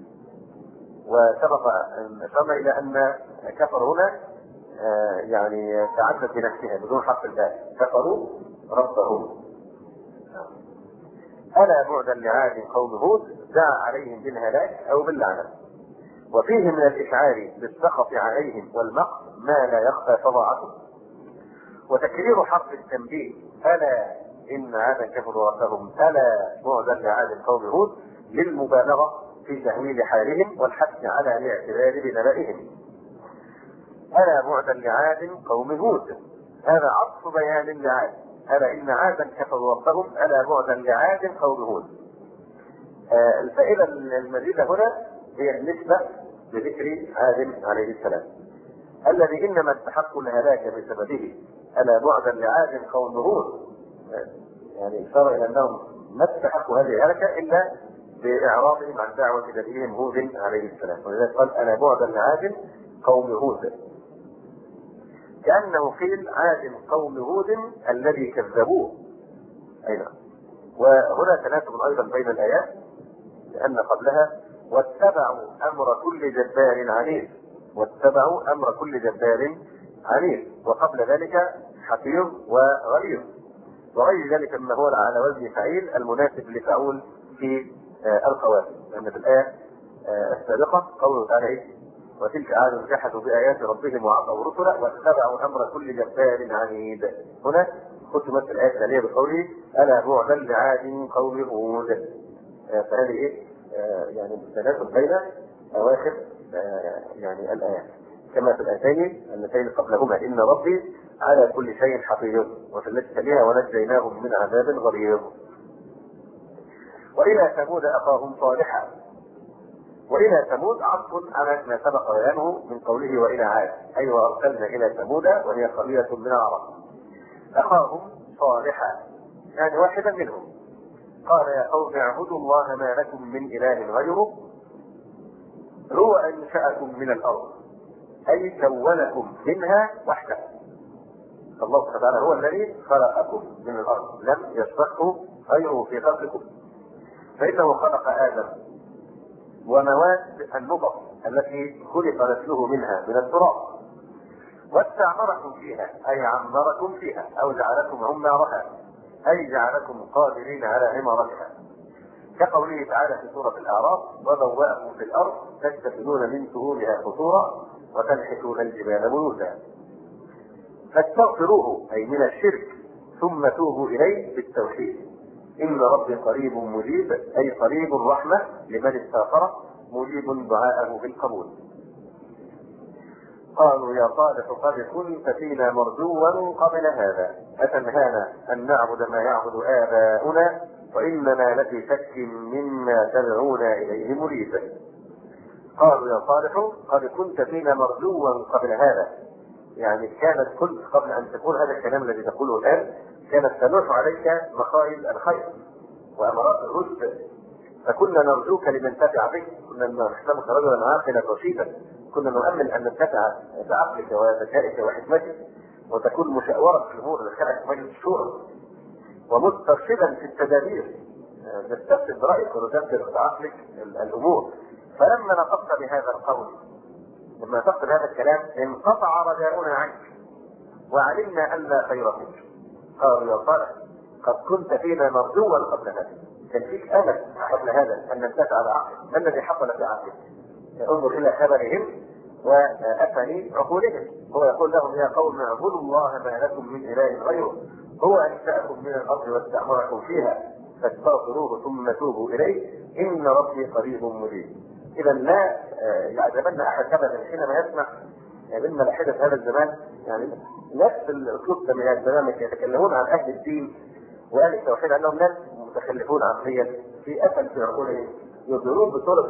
وسبق أن أشرنا إلى أن كفر هنا يعني تعدت بنفسها بدون حرف الباء، كفروا ربهم. ألا بعدا لعاد قوم هود دعا عليهم بالهلاك أو باللعنة. وفيه من الإشعار بالسخط عليهم والمقت ما لا يخفى فظاعته. وتكرير حرف التنبيه ألا إن عادا كفروا ربهم ألا بعدا لعاد قوم هود للمبالغة في تأويل حالهم والحث على الاعتبار بنبائهم. ألا بعدا لعاد قوم هود، هذا عطف بيان لعاد، ألا إن عادا كفروا ربهم ألا بعدا لعاد قوم هود. الفائدة المزيدة هنا هي النسبة لذكر عاد عليه السلام الذي إنما استحقوا الهلاك بسببه، ألا بعدا لعاد قوم هود، يعني إشارة إلى أنهم ما استحقوا هذه الهلكة إلا بإعراضهم عن دعوة نبيهم هود عليه السلام، ولذلك قال ألا بعدا لعاد قوم هود، كأنه قيل عاد قوم هود الذي كذبوه. أي نعم. وهنا تناسب أيضا بين الآيات، لأن قبلها واتبعوا أمر كل جبار عنيد، واتبعوا أمر كل جبار عنيد، وقبل ذلك حفيظ وغليظ وغير ذلك مما هو على وزن فعيل المناسب لفعول في القواسم، لأن في الآية السابقة قوله تعالى وتلك عاد جحدوا بآيات ربهم وعصوا رسله واتبعوا أمر كل جبار عنيد. هنا ختمت الآية الثانية بقوله ألا بعدا لعاد قوم هود. فهذه يعني التناسب بين أواخر يعني الآيات، كما في الآيتين اللتين قبلهما إن ربي على كل شيء حفيظ، وفي التي تليها ونجيناهم من عذاب غليظ. وإلى ثمود أخاهم صالحا، وإلى ثمود عطف على ما سبق بيانه من قوله وإلى عاد، أي وأرسلنا إلى ثمود وهي قبيلة من العرب أخاهم صالحا، يعني واحدا منهم، قال يا قوم اعبدوا الله ما لكم من إله غيره هو أنشأكم من الأرض أي كونكم منها وحده. الله سبحانه وتعالى هو الذي خلقكم من الأرض، لم يسبقه غيره في خلقكم، فإنه خلق آدم ومواد النطف التي خلق نسله منها من التراب، واستعمركم فيها أي عمركم فيها، أو جعلكم عمارها أي جعلكم قادرين على عمارتها، كقوله تعالى في سورة الأعراف وبوأكم في الأرض تتخذون من سهولها قصورا وتنحتون الجبال بيوتا فاستغفروه أي من الشرك ثم توبوا إليه بالتوحيد إن ربي قريب مجيب أي قريب الرحمة لمن استغفره مجيب دعاءه بالقبول. قالوا يا صالح قد كنت فينا مرجوا قبل هذا أتنهانا أن نعبد ما يعبد آباؤنا وإننا لفي شك مما تدعونا إليه مريب. قالوا يا صالح قد كنت فينا مرجوا قبل هذا، يعني كانت كنت قبل أن تقول هذا الكلام الذي تقوله الآن كانت تلوح عليك مخايل الخير وأمارات الرشد، فكنا نرجوك لننتفع بك، كنا نحسبك رجلا عاقلا رشيدا، كنا نؤمن أن ننتفع بعقلك وذكائك وحكمتك وتكون مشاورا في الأمور دخلك مجلس الشورى ومسترشدا في التدابير، نستفسد برأيك وندبر بعقلك الأمور. فلما نطقت بهذا القول، لما نطقت بهذا الكلام انقطع رجاؤنا عنك وعلمنا أن لا خير فيك. قالوا يا صالح قد كنت فينا مرجوا قبل هذا، كان فيك امل قبل هذا ان ننتفع بعقلك، ما الذي حصل في عقلك؟ انظر الى خبرهم وافني عقولهم، هو يقول لهم يا قوم اعبدوا الله ما لكم من اله غيره هو انشاكم من الارض واستعمركم فيها فاستغفروه ثم توبوا اليه ان ربي قريب مجيب. اذا لا يعجبن احد ابدا حينما يسمع من ملاحده هذا الزمان يعني نفس الاسلوب من البرامج يتكلمون عن اهل الدين واهل التوحيد انهم ناس متخلفون عقليا في اثل في عقولهم، يظهرون بطرق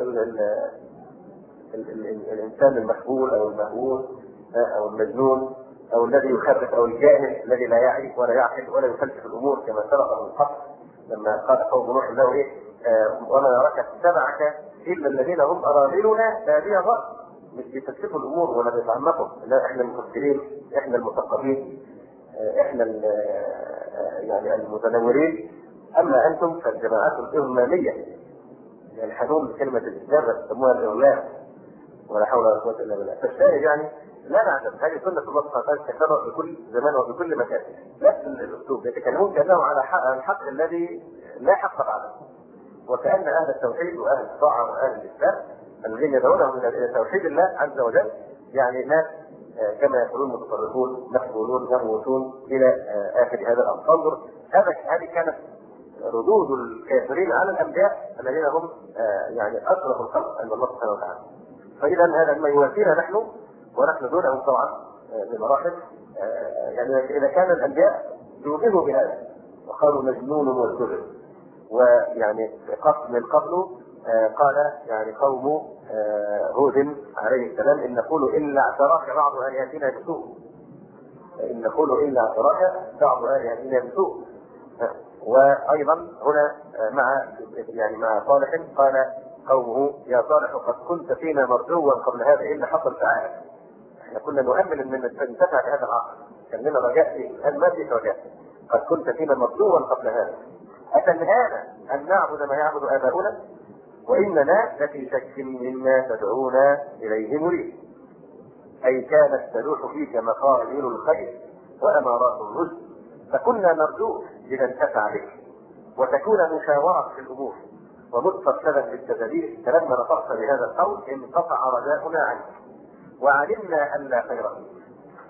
الانسان المخبول او المهووس او المجنون او الذي يخرف او الجاهل الذي لا يعي ولا يعقل ولا يفلسف الامور، كما سبق من قبل لما قال قوم نوح له وما نراك اتبعك الا الذين هم اراذلنا بادي الراي، مش بيفلسفوا الامور ولا بيتعمقوا، لا احنا المفكرين احنا المثقفين احنا يعني المتنورين، اما انتم فالجماعات الاغماميه يلحنون بكلمه الاسلام ويسموها الاغلام ولا حول ولا قوه الا بالله. فالشاهد يعني لا نعلم هذه سنه الله سبحانه وتعالى تكرر في كل زمان وفي كل مكان، نفس الاسلوب يتكلمون كانهم على الحق الذي لا حق بعده، وكان اهل التوحيد واهل الطاعه واهل الاسلام الذين يدعونهم الى توحيد الله عز وجل يعني ناس كما يقولون متطرفون مخبولون مهووسون الى اخر هذا الامر. انظر هذه كانت ردود الكافرين على الانبياء الذين هم يعني اشرف الخلق عند الله سبحانه وتعالى. فاذا هذا ما يوافينا نحن، ونحن دونهم طبعا بمراحل. يعني اذا كان الانبياء يوجهوا بهذا وقالوا مجنون وازدجر، ويعني من قبل قال يعني قوم هود عليه السلام ان نقول الا اعتراك بعض الهتنا بسوء، ان نقول الا اعتراك بعض الهتنا بسوء. وايضا هنا مع صالح قال قومه يا صالح قد كنت فينا مرجوا قبل هذا الا حصل تعالى. احنا كنا نؤمل ان ننتفع بهذا العقل، كان لنا رجاء فيه، الان ما فيش رجاء. قد كنت فينا مرجوا قبل هذا اتنهانا ان نعبد ما يعبد اباؤنا واننا لفي شك مما تدعونا اليه مريب. اي كانت تلوح فيك مقادير الخير وامارات الرشد، فكنا نرجوك لننتفع بك وتكون مشاورة في الامور ومسترشدا بالتدابير. فلما نطقت بهذا القول انقطع رجاؤنا عنك وعلمنا ان لا خير فيك.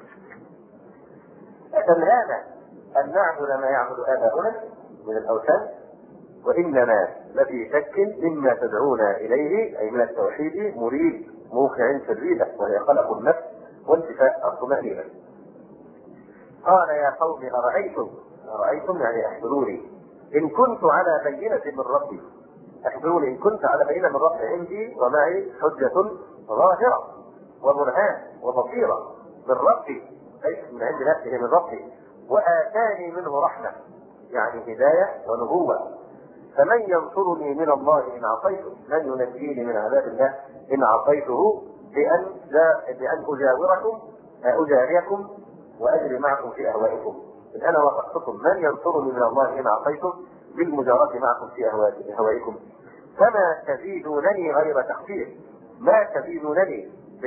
اتنهانا ان نعبد ما يعبد اباؤنا من الاوثان واننا لفي شك مما تدعونا اليه اي من التوحيد مريب موقع في الريبه وهي خلق النفس وانتفاء الطمأنينة. قال يا قوم أرأيتم يعني أخبروني إن كنت على بينة من ربي، أخبروني إن كنت على بينة من ربي عندي ومعي حجة ظاهرة وبرهان وبصيرة من ربي، ليس من عند نفسه من ربي، وآتاني منه رحمة يعني هداية ونبوة، فمن ينصرني من الله إن عصيته؟ من ينجيني من عذاب الله إن عصيته؟ بأن أجاريكم وأجري معكم في أهوائكم. إن أنا وافقتكم من ينصرني من الله إن عصيته بالمجاراة معكم في أهوائكم. فما تزيدونني غير تخفيف، ما تزيدونني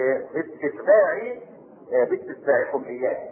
باستتباعكم إياه،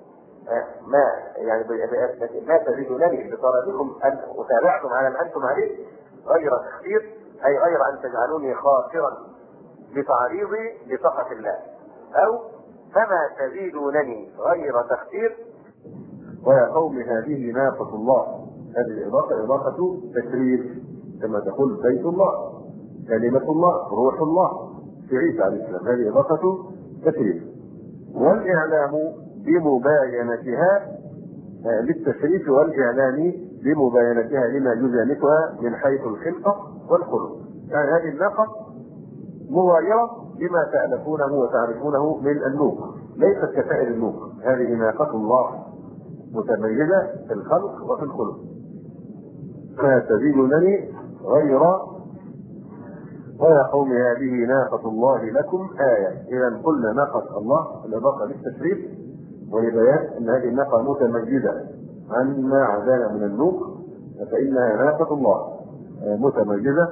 ما تزيدونني بطلبكم أن أتابعكم على ما أنتم عليه غير تخفيف، أي غير أن تجعلوني خاسرا بتعريضي لطاعة الله، أو فما تزيدونني غير تخفير. ويا قوم هذه ناقة الله، هذه إضافة تشريف كما تقول بيت الله، كلمة الله، روح الله في عيسى عليه السلام، هذه إضافة تشريف. والإعلام بمباينتها للتشريف والإعلام بمباينتها لما يجانبها من حيث الخلقة والخلق. يعني هذه الناقة مغايرة لما تألفونه وتعرفونه من النوق، ليست كسائر النوق، هذه ناقة الله متميزة في الخلق وفي الخلق. ما تزيدونني غير. ويا قوم هذه ناقة الله لكم آية. إذا قلنا ناقة الله الإضافة للتشريف ولبيان أن هذه الناقة متميزة عما عدانا من النوق، فإنها ناقة الله متميزة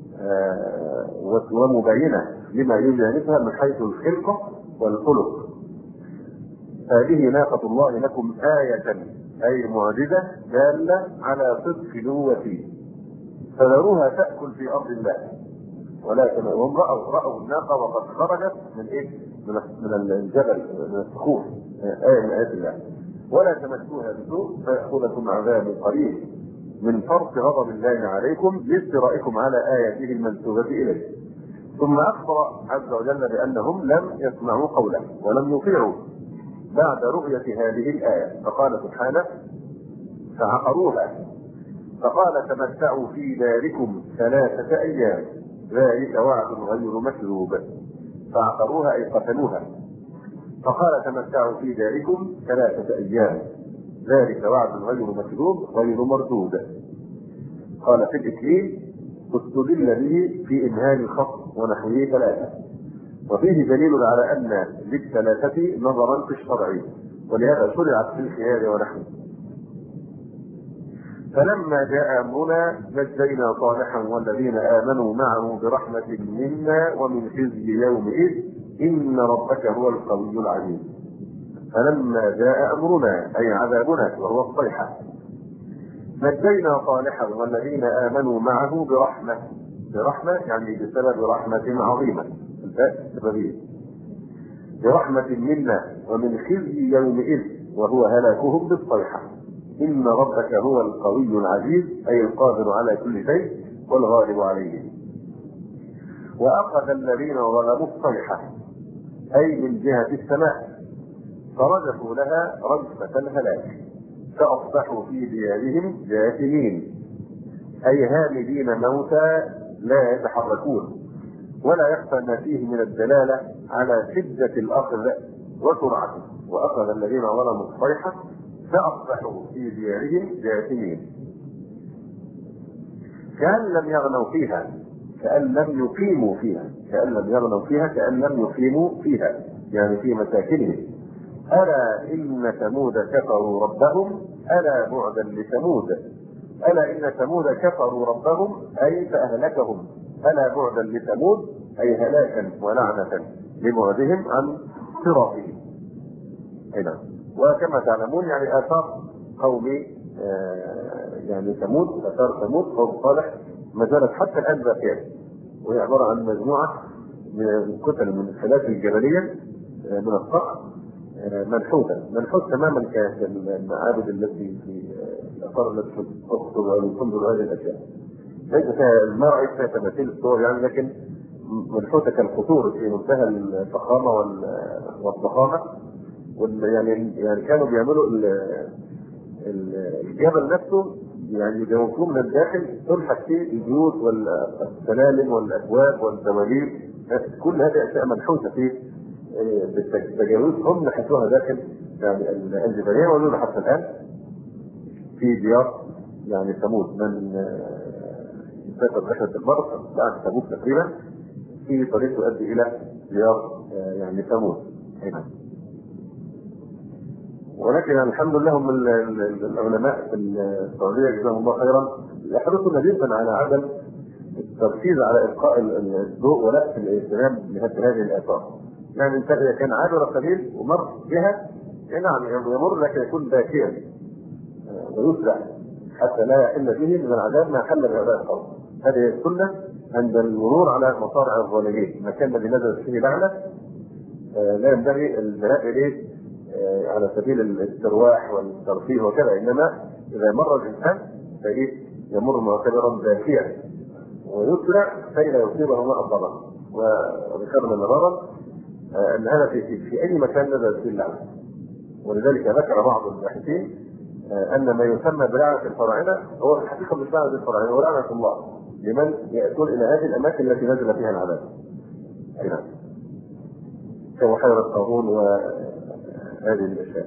ومبينة لما يجانبها من حيث الخلقة والخلق. هذه ناقة الله لكم آية أي معجزة دالة على صدق نبوته، فذروها تأكل في أرض الله ولا تمأهم. رأوا الناقة وقد خرجت من الجبل من الصخور، آية من آيات الله. ولا تمسوها بسوء فيأخذكم عذاب قريب من فرط غضب الله عليكم لافترائكم على آياته المنسوبة إليه. ثم أخبر عز وجل بأنهم لم يسمعوا قوله ولم يطيعوا بعد رؤية هذه الآية، فقال سبحانه فعقروها فقال تمتعوا في داركم 3 أيام ذلك وعد غير مكذوب. فعقروها أي قتلوها، فقال تمتعوا في داركم 3 أيام ذلك وعد غير مكذوب غير مردود. قال في الإكليل استدل به في إمهال الخط ونحوه 3، وفيه دليل على أن للثلاثة نظرا في الشرع ولهذا شرعت في الخيار ونحوه. فلما جاء أمرنا نجينا صالحا والذين آمنوا معه برحمة منا ومن خزي يومئذ إن ربك هو القوي العزيز. فلما جاء أمرنا أي عذابنا وهو الصيحة نجينا صالحا والذين آمنوا معه برحمة يعني بسبب رحمة عظيمة برحمة منا ومن خزي يومئذ وهو هلاكهم بالصيحة. إن ربك هو القوي العزيز أي القادر على كل شيء والغالب عليه. وأخذ الذين ظلموا الصيحة أي من جهة السماء فرجفوا لها رجفة الهلاك فأصبحوا في ديارهم جاثمين أي هامدين موتى لا يتحركون، ولا يخفى ما فيه من الدلالة على شدة الأخذ وسرعته. وأخذ الذين ظلموا الصيحة فأصبحوا في ديارهم جاثمين كأن لم يغنوا فيها، كأن لم يقيموا فيها، كأن لم يغنوا فيها، كأن لم يقيموا فيها، يعني في مساكنهم. ألا إن ثمود كفروا ربهم ألا بعدا لثمود، ألا إن ثمود كفروا ربهم أي فأهلكهم، ألا بعدا لثمود أي هلاكا ولعنة لبعدهم عن صراطهم. هنا وكما تعلمون يعني آثار قوم يعني ثمود، آثار ثمود قوم صالح ما زالت حتى الآن باقية، وهي عبارة عن مجموعة من كتل من السلاسل الجبلية من الصخر منحوت تماما كالمعابد التي في الآثار التي تخطر وتنظر هذه الأشياء. ليس فيها المرعي فيها تماثيل الصور يعني، لكن منحوتة كالقصور في منتهى الفخامة والضخامة. يعني كانوا بيعملوا الجبل نفسه يعني يجوفوه من الداخل تنحت فيه البيوت والسلالم والابواب والدواليب، كل هذه اشياء منحوته في بالتجاوز هم نحتوها داخل يعني الجبليه، وجود حتى الان في ديار يعني ثمود. من سافر رحله البر بعد تبوك تقريبا في طريق تؤدي الى ديار يعني ثمود هنا. ولكن الحمد لله هم العلماء في السعوديه جزاهم الله خيرا يحرصون جدا على عدم التركيز على القاء الضوء ولا الاهتمام بهذه الاثار. يعني اذا كان عابر قليل ومر بها نعم يمر، لكن يكون باكيا ويسرع حتى لا يحل به من العذاب ما حل بهذا القوم. هذه السنه عند المرور على مصارع الظالمين، المكان الذي نزلت فيه لعنه لا ينبغي الذهاب اليه على سبيل الاسترواح والترفيه وكذا، انما اذا مر الانسان فايه يمر معتبرا باكيا ويسرع كي لا يصيبه ما اصابه. وذكرنا مرارا ان هذا في اي مكان نزل فيه اللعنه، ولذلك ذكر بعض الباحثين ان ما يسمى بلعنه الفراعنه هو في الحقيقه مش لعنه الفراعنه، هو لعنه الله لمن ياتون الى هذه الاماكن التي نزل فيها العذاب. كبحيرة قارون وهذه الاشياء.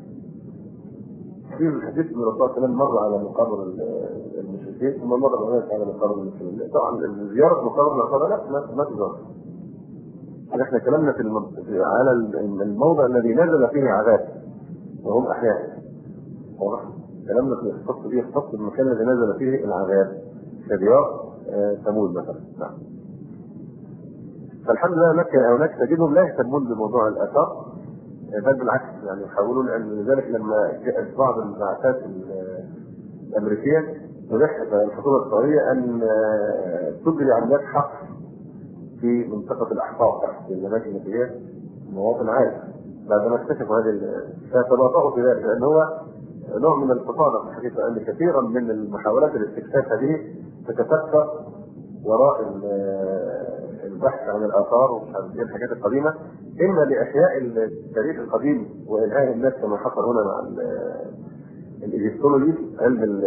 في الحديث من الرسول صلى الله عليه وسلم مر على مقابر المشركين ثم مر على مقابر المسلمين. طبعا زياره مقابر النصارى لا ما تزار. احنا كلامنا على الموضع الذي نزل فيه عذاب وهم احياء. واضح؟ كلامنا يختص بالمكان الذي نزل فيه العذاب كديار ثمود مثلا. نعم. فالحمد لله هناك تجدهم لا يهتمون بموضوع الاثار، بل بالعكس يعني يحاولون ان لذلك لما جاءت بعض البعثات الامريكيه تلح الحكومه السعوديه ان تجري عمليات حقر في منطقه الاحقاف في الاماكن التي هي مواطن عاليه بعد ما اكتشفوا هذه فتباطؤوا في ذلك، لان هو نوع من الفطانه في الحقيقه ان كثيرا من المحاولات الاستكشاف هذه تتفكر وراء البحث عن الاثار ومش عارف ايه الحاجات القديمه، اما لاحياء التاريخ القديم والهاء الناس كما حصل هنا مع الايجيبتولوجي علم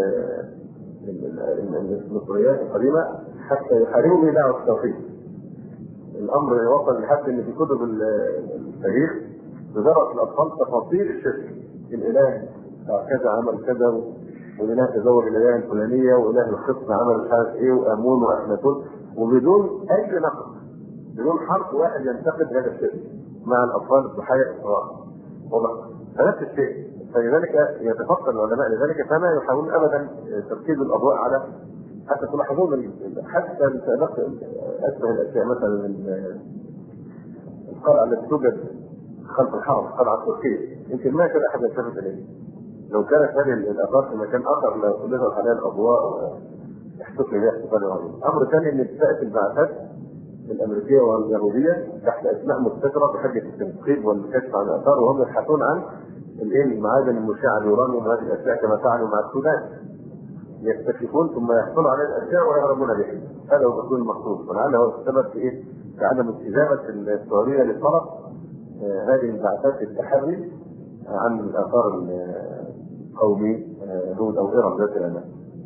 المصريات القديمه حتى يحاربوا به دعوه التوحيد. الامر وصل لحد ان في كتب التاريخ تدرس الاطفال تفاصيل الشرك، الاله كذا عمل كذا والاله تزوج الاله الفلانيه واله الخصم عمل مش عارف ايه وامون واخناتون، وبدون اي نقد، بدون حرف واحد ينتقد هذا الشيء مع الاطفال الضحايا الصغار. واضح؟ فنفس الشيء، فلذلك يتفكر العلماء لذلك فما يحاولون ابدا تركيز الاضواء على حتى تلاحظون حتى اشبه الاشياء مثلا القلعه التي توجد خلف الحرم، القلعه التركيه، يمكن ما كان احد يلتفت اليه. لو كانت هذه الاثار في مكان اخر لسلطت عليها الاضواء واحتفل بها احتفال عظيم. امر ثاني ان تاتي البعثات الامريكيه واليهوديه تحت اسماء مستتره بحجه التنقيب والكشف عن الاثار، وهم يبحثون عن المعادن المشعه اليورانيوم وهذه الاشياء كما فعلوا مع السودان، يكتشفون ثم يحصلوا على الاشياء ويهربون بها. هذا هو الرسول المقصود، ولعله هو السبب في في عدم استجابه السعوديه لطلب هذه البعثات التحري عن الاثار القومي هود او ارم ذات العنان.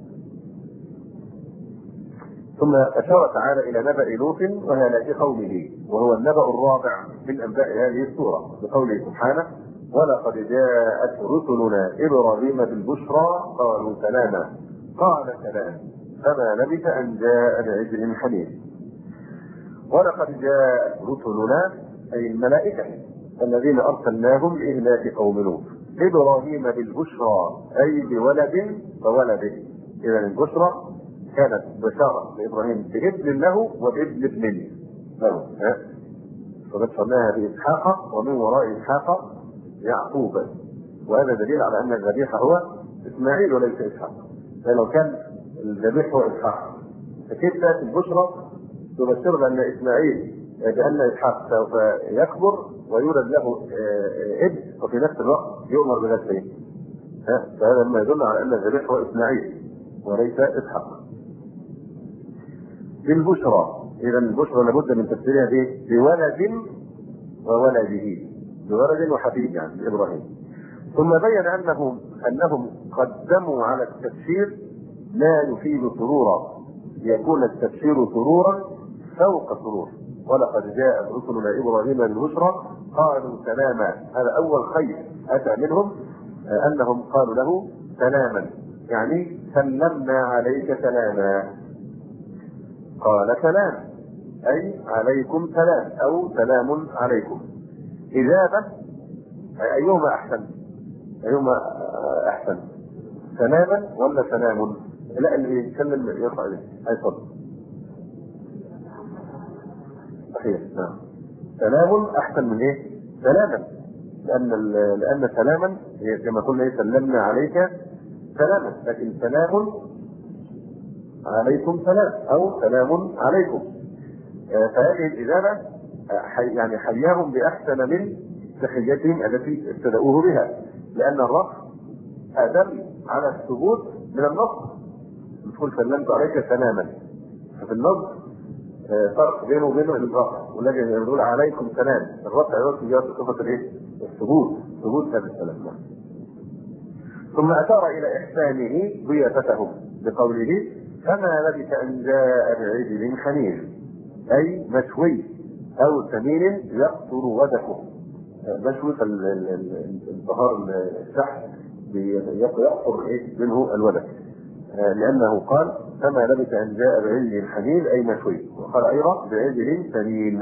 ثم اشار تعالى الى نبأ لوط وهلاك قومه، وهو النبأ الرابع من انباء هذه السوره، بقوله سبحانه: ولقد جاءت رسلنا ابراهيم بالبشرى قالوا سلاما قال سلام فما لبث ان جاء بعجل حنيف. ولقد جاءت رسلنا اي الملائكه الذين ارسلناهم لاهلاك قوم لوط ابراهيم بالبشرى اي بولد وولده. اذا البشرى كانت بشاره لابراهيم بابن له وبابن ابن له، فبشرناها باسحاق ومن وراء اسحاق يعقوب، وهذا دليل على ان الذبيح هو اسماعيل وليس اسحاق. فلو كان الذبيح هو اسحاق فكيف تاتي البشرى تبشر ان اسماعيل بان اسحاق سوف يكبر ويولد له ابن وفي نفس الوقت يؤمر بذبحه؟ فهذا ما يدل على ان الذبيح هو اسماعيل وليس اسحاق. بالبشرى، اذا البشرى لابد من تفسيرها بولد وولده، بولد وحفيد يعني ابراهيم. ثم بين انهم قدموا على التبشير لا يفيد سرورا، يكون التبشير سرورا فوق سرور. ولقد جاء رسلنا ابراهيم بالبشرى قالوا سلاما، هذا اول خير اتى منهم انهم قالوا له سلاما، يعني سلمنا عليك سلاما. قال سلام اي عليكم سلام او سلام عليكم. اجابه ايهما احسن؟ ايهما احسن؟ سلاما ولا سلام؟ لا، اللي يتكلم يرفع يده. اي صدق صحيح. نعم، سلام احسن من ايه؟ سلاما، لان سلاما كما قلنا سلمنا عليك سلاما، لكن سلام عليكم سلام او سلام عليكم. فهذه الاجابه يعني حياهم باحسن من تحيتهم التي ابتدأوه بها، لان الرفع ادل على الثبوت من النص. نقول سلمت عليك سلاما، ففي النص فرق بينه وبين الرفع، والذي يقول عليكم سلام الرفع يوصل صفه الايه؟ الثبوت، ثبوت هذا السلام. ثم اشار الى احسانه ضيافتهم بقوله فما لبث ان جاء بعجل حنيف، اي مشوي او سمين يقطر ودكه. مشوي الظهر الشحم يقطر منه الودك، لانه قال فما لبث ان جاء بعجل حنيف اي مشوي، وقال ايضا بعجل سمين.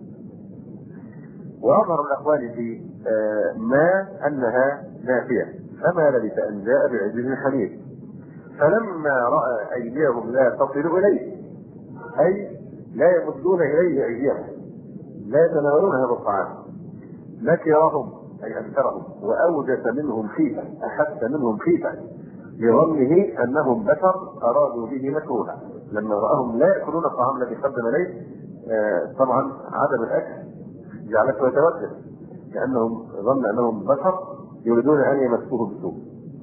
واظهر الاقوال في ما انها نافيه، فما لبث ان جاء بعجل حنيف. فلما راى ايديهم لا تصل اليه، اي لا يمدون اليه ايديهم، لا يتناولون هذا الطعام، نكرهم اي انكرهم واوجس منهم خيفه، احس منهم خيفه لظنه انهم بشر ارادوا به مكروها. لما راهم لا ياكلون الطعام الذي قدم اليه طبعا عدم الاكل جعلته يتوسل، كانهم ظن انهم بشر يريدون ان يمسوه بسوء.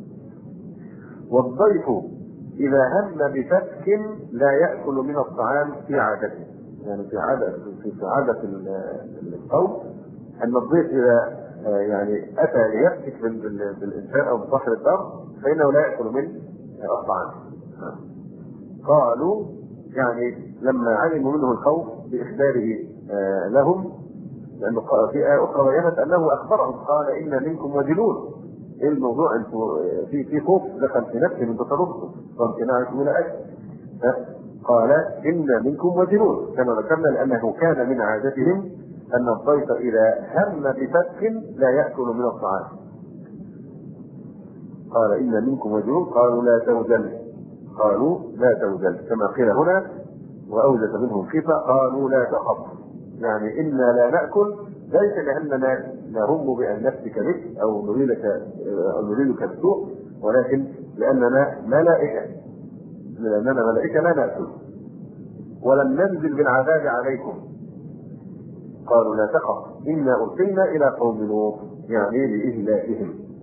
والضيف اذا هم بفتك لا ياكل من الطعام في عادته، يعني في عاده القوم ان الضيف اذا يعني اتى ليفتك بالانسان او بصاحب الدار فانه لا ياكل من الطعام. قالوا يعني لما علموا منه الخوف باخباره لهم، لانه في ايه اخرى بينت انه اخبرهم قال ان منكم وجلون. ايه الموضوع؟ انتوا في خوف دخل في نفسي من تصرفكم وامتناعكم من الاكل. قال ان منكم وجلون، كما ذكرنا لانه كان من عادتهم ان الضيف اذا هم بفتك لا ياكل من الطعام. قال ان منكم وجلون قالوا لا توجل، قالوا لا توجل كما قيل هنا واوجس منهم خيفه قالوا لا تخف، يعني انا لا ناكل ليس لاننا نهم بان نفتك بك او نريدك السوء، ولكن لاننا ملائكه لا ناكل ولم ننزل بالعذاب عليكم. قالوا لا تخف انا ارسلنا الى قوم لوط، يعني لاهلاكهم.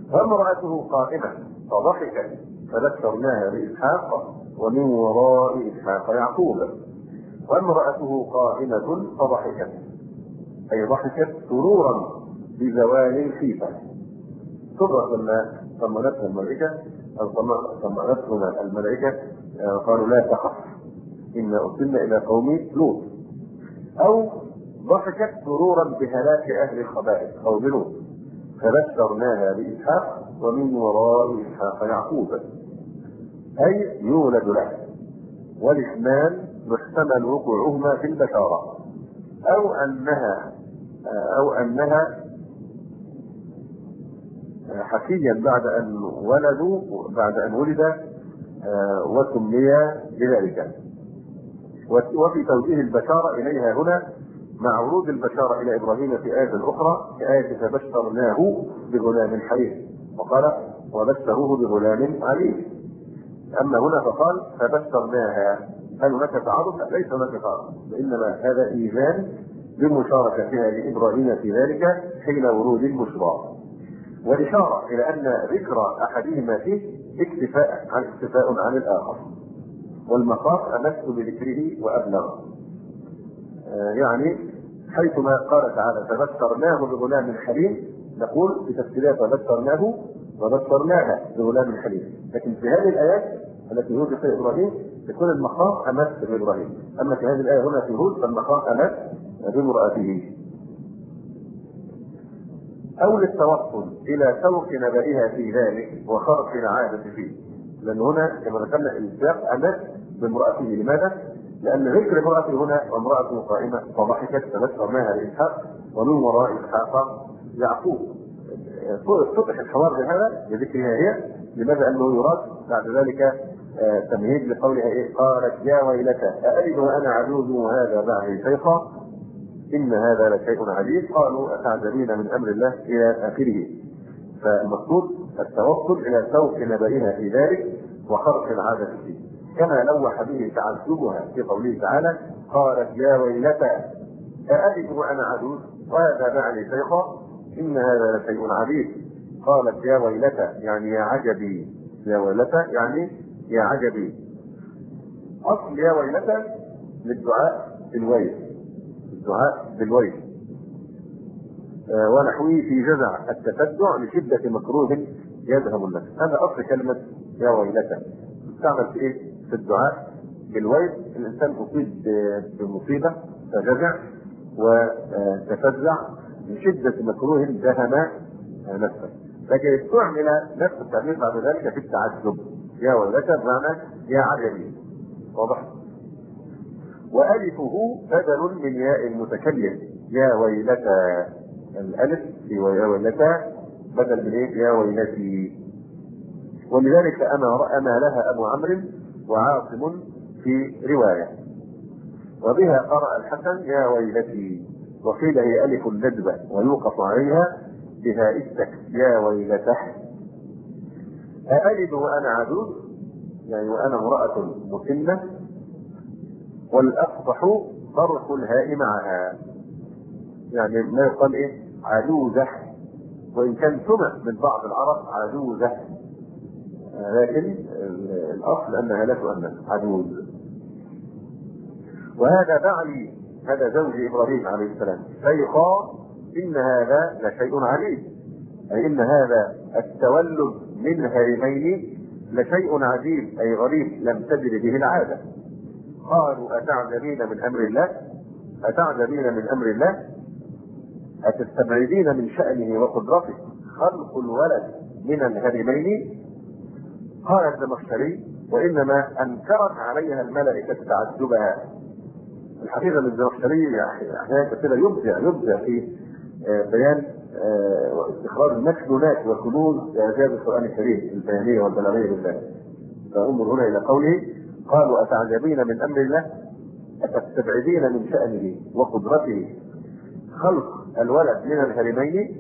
وامرأته قائمة فضحكت فبشرناها بإسحاق ومن وراء إسحاق يعقوب. وامرأته قائمة فضحكت أي ضحكت سرورا بزوال الخيفة. سرت لما طمأنتها الملائكة أو طمأنتهما الملائكة قالوا لا تخف إنا أرسلنا إلى قوم لوط. أو ضحكت سرورا بهلاك أهل الخبائث قوم لوط فبشرناها بإسحاق ومن وراء إسحاق يعقوب أي يولد له. والاثنان محتمل وقوعهما في البشارة أو أنها حكيا بعد أن ولد وسمي بذلك. وفي توجيه البشارة إليها هنا مع ورود البشارة إلى إبراهيم في آية أخرى كآية فبشرناه بغلام حليم وقال وبشروه بغلام عليم. أما هنا فقال فبشرناها. هل هناك تعارض؟ ليس هناك تعارض، وإنما هذا إيذان بمشاركتها لإبراهيم في ذلك حين ورود البشرى، والإشارة إلى أن ذكر أحدهما فيه اكتفاء عن الآخر، والمقام أمس بذكره وأبلغ. يعني حيثما قال تعالى فبشرناه بغلام حليم نقول بتفسيرها فبشرناه وبشرناها بغلام حليم، لكن في هذه الآيات التي يوجد في إبراهيم يكون المقام أمس بإبراهيم، أما في هذه الآية هنا في هود فالمقام أمس بامرأته. أو للتوصل إلى سوق نبائها في ذلك وخرق العادة فيه، لأن هنا كما ذكرنا السياق أمس بامرأته. لماذا؟ لأن ذكر امرأته هنا وامرأته قائمة فضحكت فبشرناها بإسحاق ومن وراء إسحاق يعقوب. فتح الحوار بهذا بذكرها هي. لماذا؟ أنه يراد بعد ذلك تمهيد لقولها إيه؟ قالت يا ويلتى أألد وأنا عجوز وهذا بعدي شيخا إن هذا لشيء عجيب قالوا أتعجبين من أمر الله إلى آخره. فالمقصود التوصل إلى سوق نبائها في ذلك وخرق العادة فيه، كما لوح به تعجبها في قوله تعالى قالت يا ويلتى أألد وأنا عجوز وهذا بعدي شيخا إن هذا لشيء عجيب. قالت يا ويلتى يعني يا عجبي، يا ويلتى يعني يا عجبي. أصل يا ويلتى للدعاء بالويل، الدعاء بالويل ونحوه في جزع التفدع لشدة مكروه يذهب النفس. هذا أصل كلمة يا ويلتى، تستعمل في إيه؟ في الدعاء بالويل. الإنسان أصيب بمصيبة فجزع وتفزع لشدة مكروه دهم نفسه، لكن استعمل نفس التعبير بعد ذلك في التعجب يا ويلتى بمعنى يا عجبي. واضح؟ وألفه بدل من ياء المتكلم يا ويلتى، الألف في يا ويلتى بدل من إيه؟ يا ويلتي. ولذلك أما لها أبو عمرو وعاصم في رواية، وبها قرأ الحسن يا ويلتي، وقيل هي ألف الندبة ويوقف عليها بها السكت يا ويلته. أألد وأنا عجوز يعني وأنا امرأة مسنة، والأفصح طرف الهاء معها، يعني ما يقال إيه؟ عجوزة، وإن كان سمع من بعض العرب عجوزة، لكن الأصل أنها لا تؤنث عجوز. وهذا بعلي، هذا زوج إبراهيم عليه السلام، شيخا إن هذا لشيء عجيب، أي إن هذا التولد من هرمين لشيء عجيب أي غريب لم تجر به العادة. قالوا أتعجبين من أمر الله، أتعجبين من أمر الله أتستبعدين من شأنه وقدرته خلق الولد من الهرمين. قال الزمخشري وإنما أنكرت عليها الملائكة تعجبها. الحقيقة الزمخشري أحيانا كثيرا يبدع في بيان واستخراج المكنونات والكنوز إعجاز القرآن الكريم البيانية والبلاغية بالله. فأنظر هنا إلى قوله قالوا أتعجبين من أمر الله أتستبعدين من شأنه وقدرته خلق الولد من الهرمين.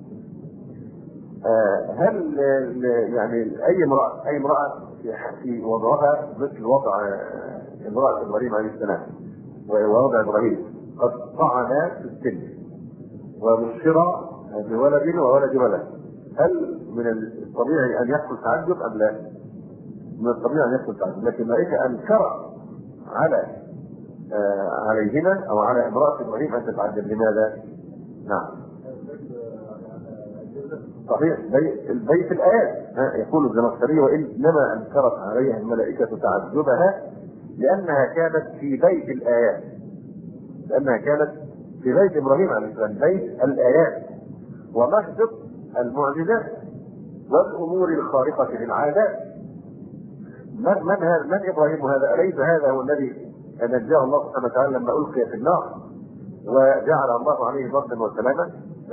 هل يعني أي امرأة في وضعها مثل وضع امرأة إبراهيم عليه السلام ووضع إبراهيم قد طعنا في السن وبشر بولد وولد ولد، هل من الطبيعي أن يحصل تعجب أم لا؟ من الطبيعي أن يحصل تعجب، لكن الملائكة أنكرت عليهما أو على امرأة إبراهيم أن تتعجب. لماذا؟ نعم صحيح، البيت الآيات يقول الزمخشري وإنما أنكرت عليها الملائكة تعجبها لأنها كانت في بيت الآيات، لأنها كانت في بيت إبراهيم عليه السلام، بيت الآيات ومهبط المعجزات والأمور الخارقة للعادات. من إبراهيم هذا؟ أليس هذا هو الذي نجاه الله سبحانه وتعالى لما ألقي في النار وجعل الله عليه بردا وسلاما؟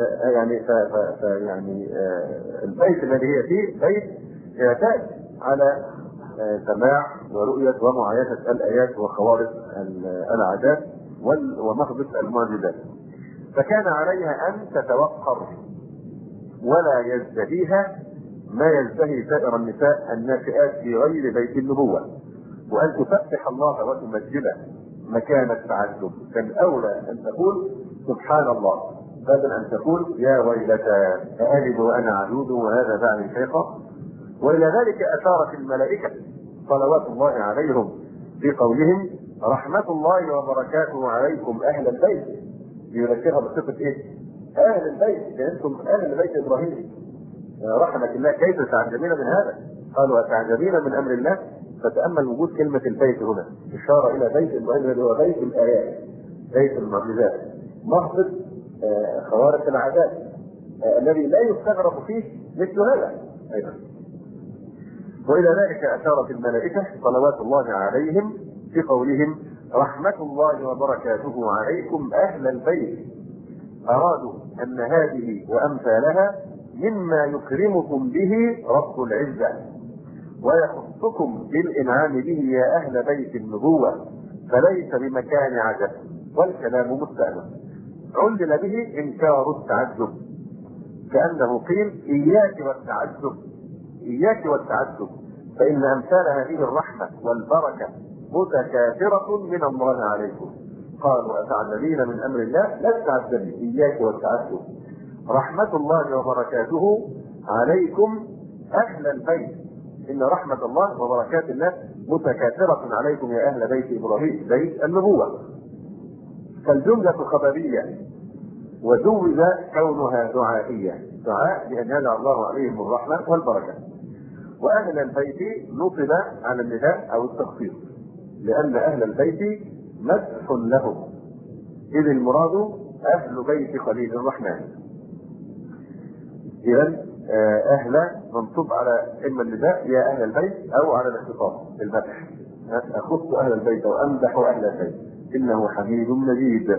يعني البيت الذي هي فيه بيت يعتاد على سماع ورؤية ومعايشة الآيات وخوارق العادات ومخبط المعجزات، فكان عليها أن تتوقر ولا يزدهيها ما يزدهي سائر النساء الناشئات في غير بيت النبوة، وأن تسبح الله وتمجده مكان التعجب. كان أولى أن تقول سبحان الله بدل أن تقول يا ويلتى أألد وأنا عجوز وهذا بعد شيخا. وإلى ذلك أشارت الملائكة صلوات الله عليهم في قولهم رحمة الله وبركاته عليكم أهل البيت، ليذكرها بصفة إيه؟ أهل البيت، لأنتم أهل بيت إبراهيم رحمة الله. كيف تعجبين من هذا؟ قالوا أتعجبين من أمر الله؟ فتأمل وجود كلمة البيت هنا إشارة إلى بيت إبراهيم الذي هو بيت الآيات، بيت المعجزات، مهبط خوارق العادات الذي لا يستغرب فيه مثل هذا أيضا. وإلى ذلك أشارت الملائكة صلوات الله عليهم في قولهم رحمة الله وبركاته عليكم أهل البيت، أرادوا أن هذه وأمثالها مما يكرمكم به رب العزة ويخصكم بالإنعام به يا أهل بيت النبوة، فليس بمكان عجب والكلام مستأنف. علل به إنكار التعجب، كأنه قيل إياك والتعجب، إياك والتعجب، فإن أمثال هذه الرحمة والبركة متكاثرة من الله عليكم. قالوا أتعجبين من أمر الله؟ لا تعجبي، إياك والتعجب. رحمة الله وبركاته عليكم أهل البيت، إن رحمة الله وبركات الله متكاثرة عليكم يا أهل بيت إبراهيم، بيت النبوة. فالجملة خبرية وزوج كونها دعائية، دعاء بأن يجعل الله عليهم الرحمة والبركة. وأهل البيت نصب على النداء أو التخصيص، لأن أهل البيت مدح لهم، إذ المراد أهل بيت خليل الرحمن. إذن أهل منصوب على إما النداء يا أهل البيت أو على الاختصاص بالمدح، أخص أهل البيت وأمدح أهل البيت. إنه حميد مجيد،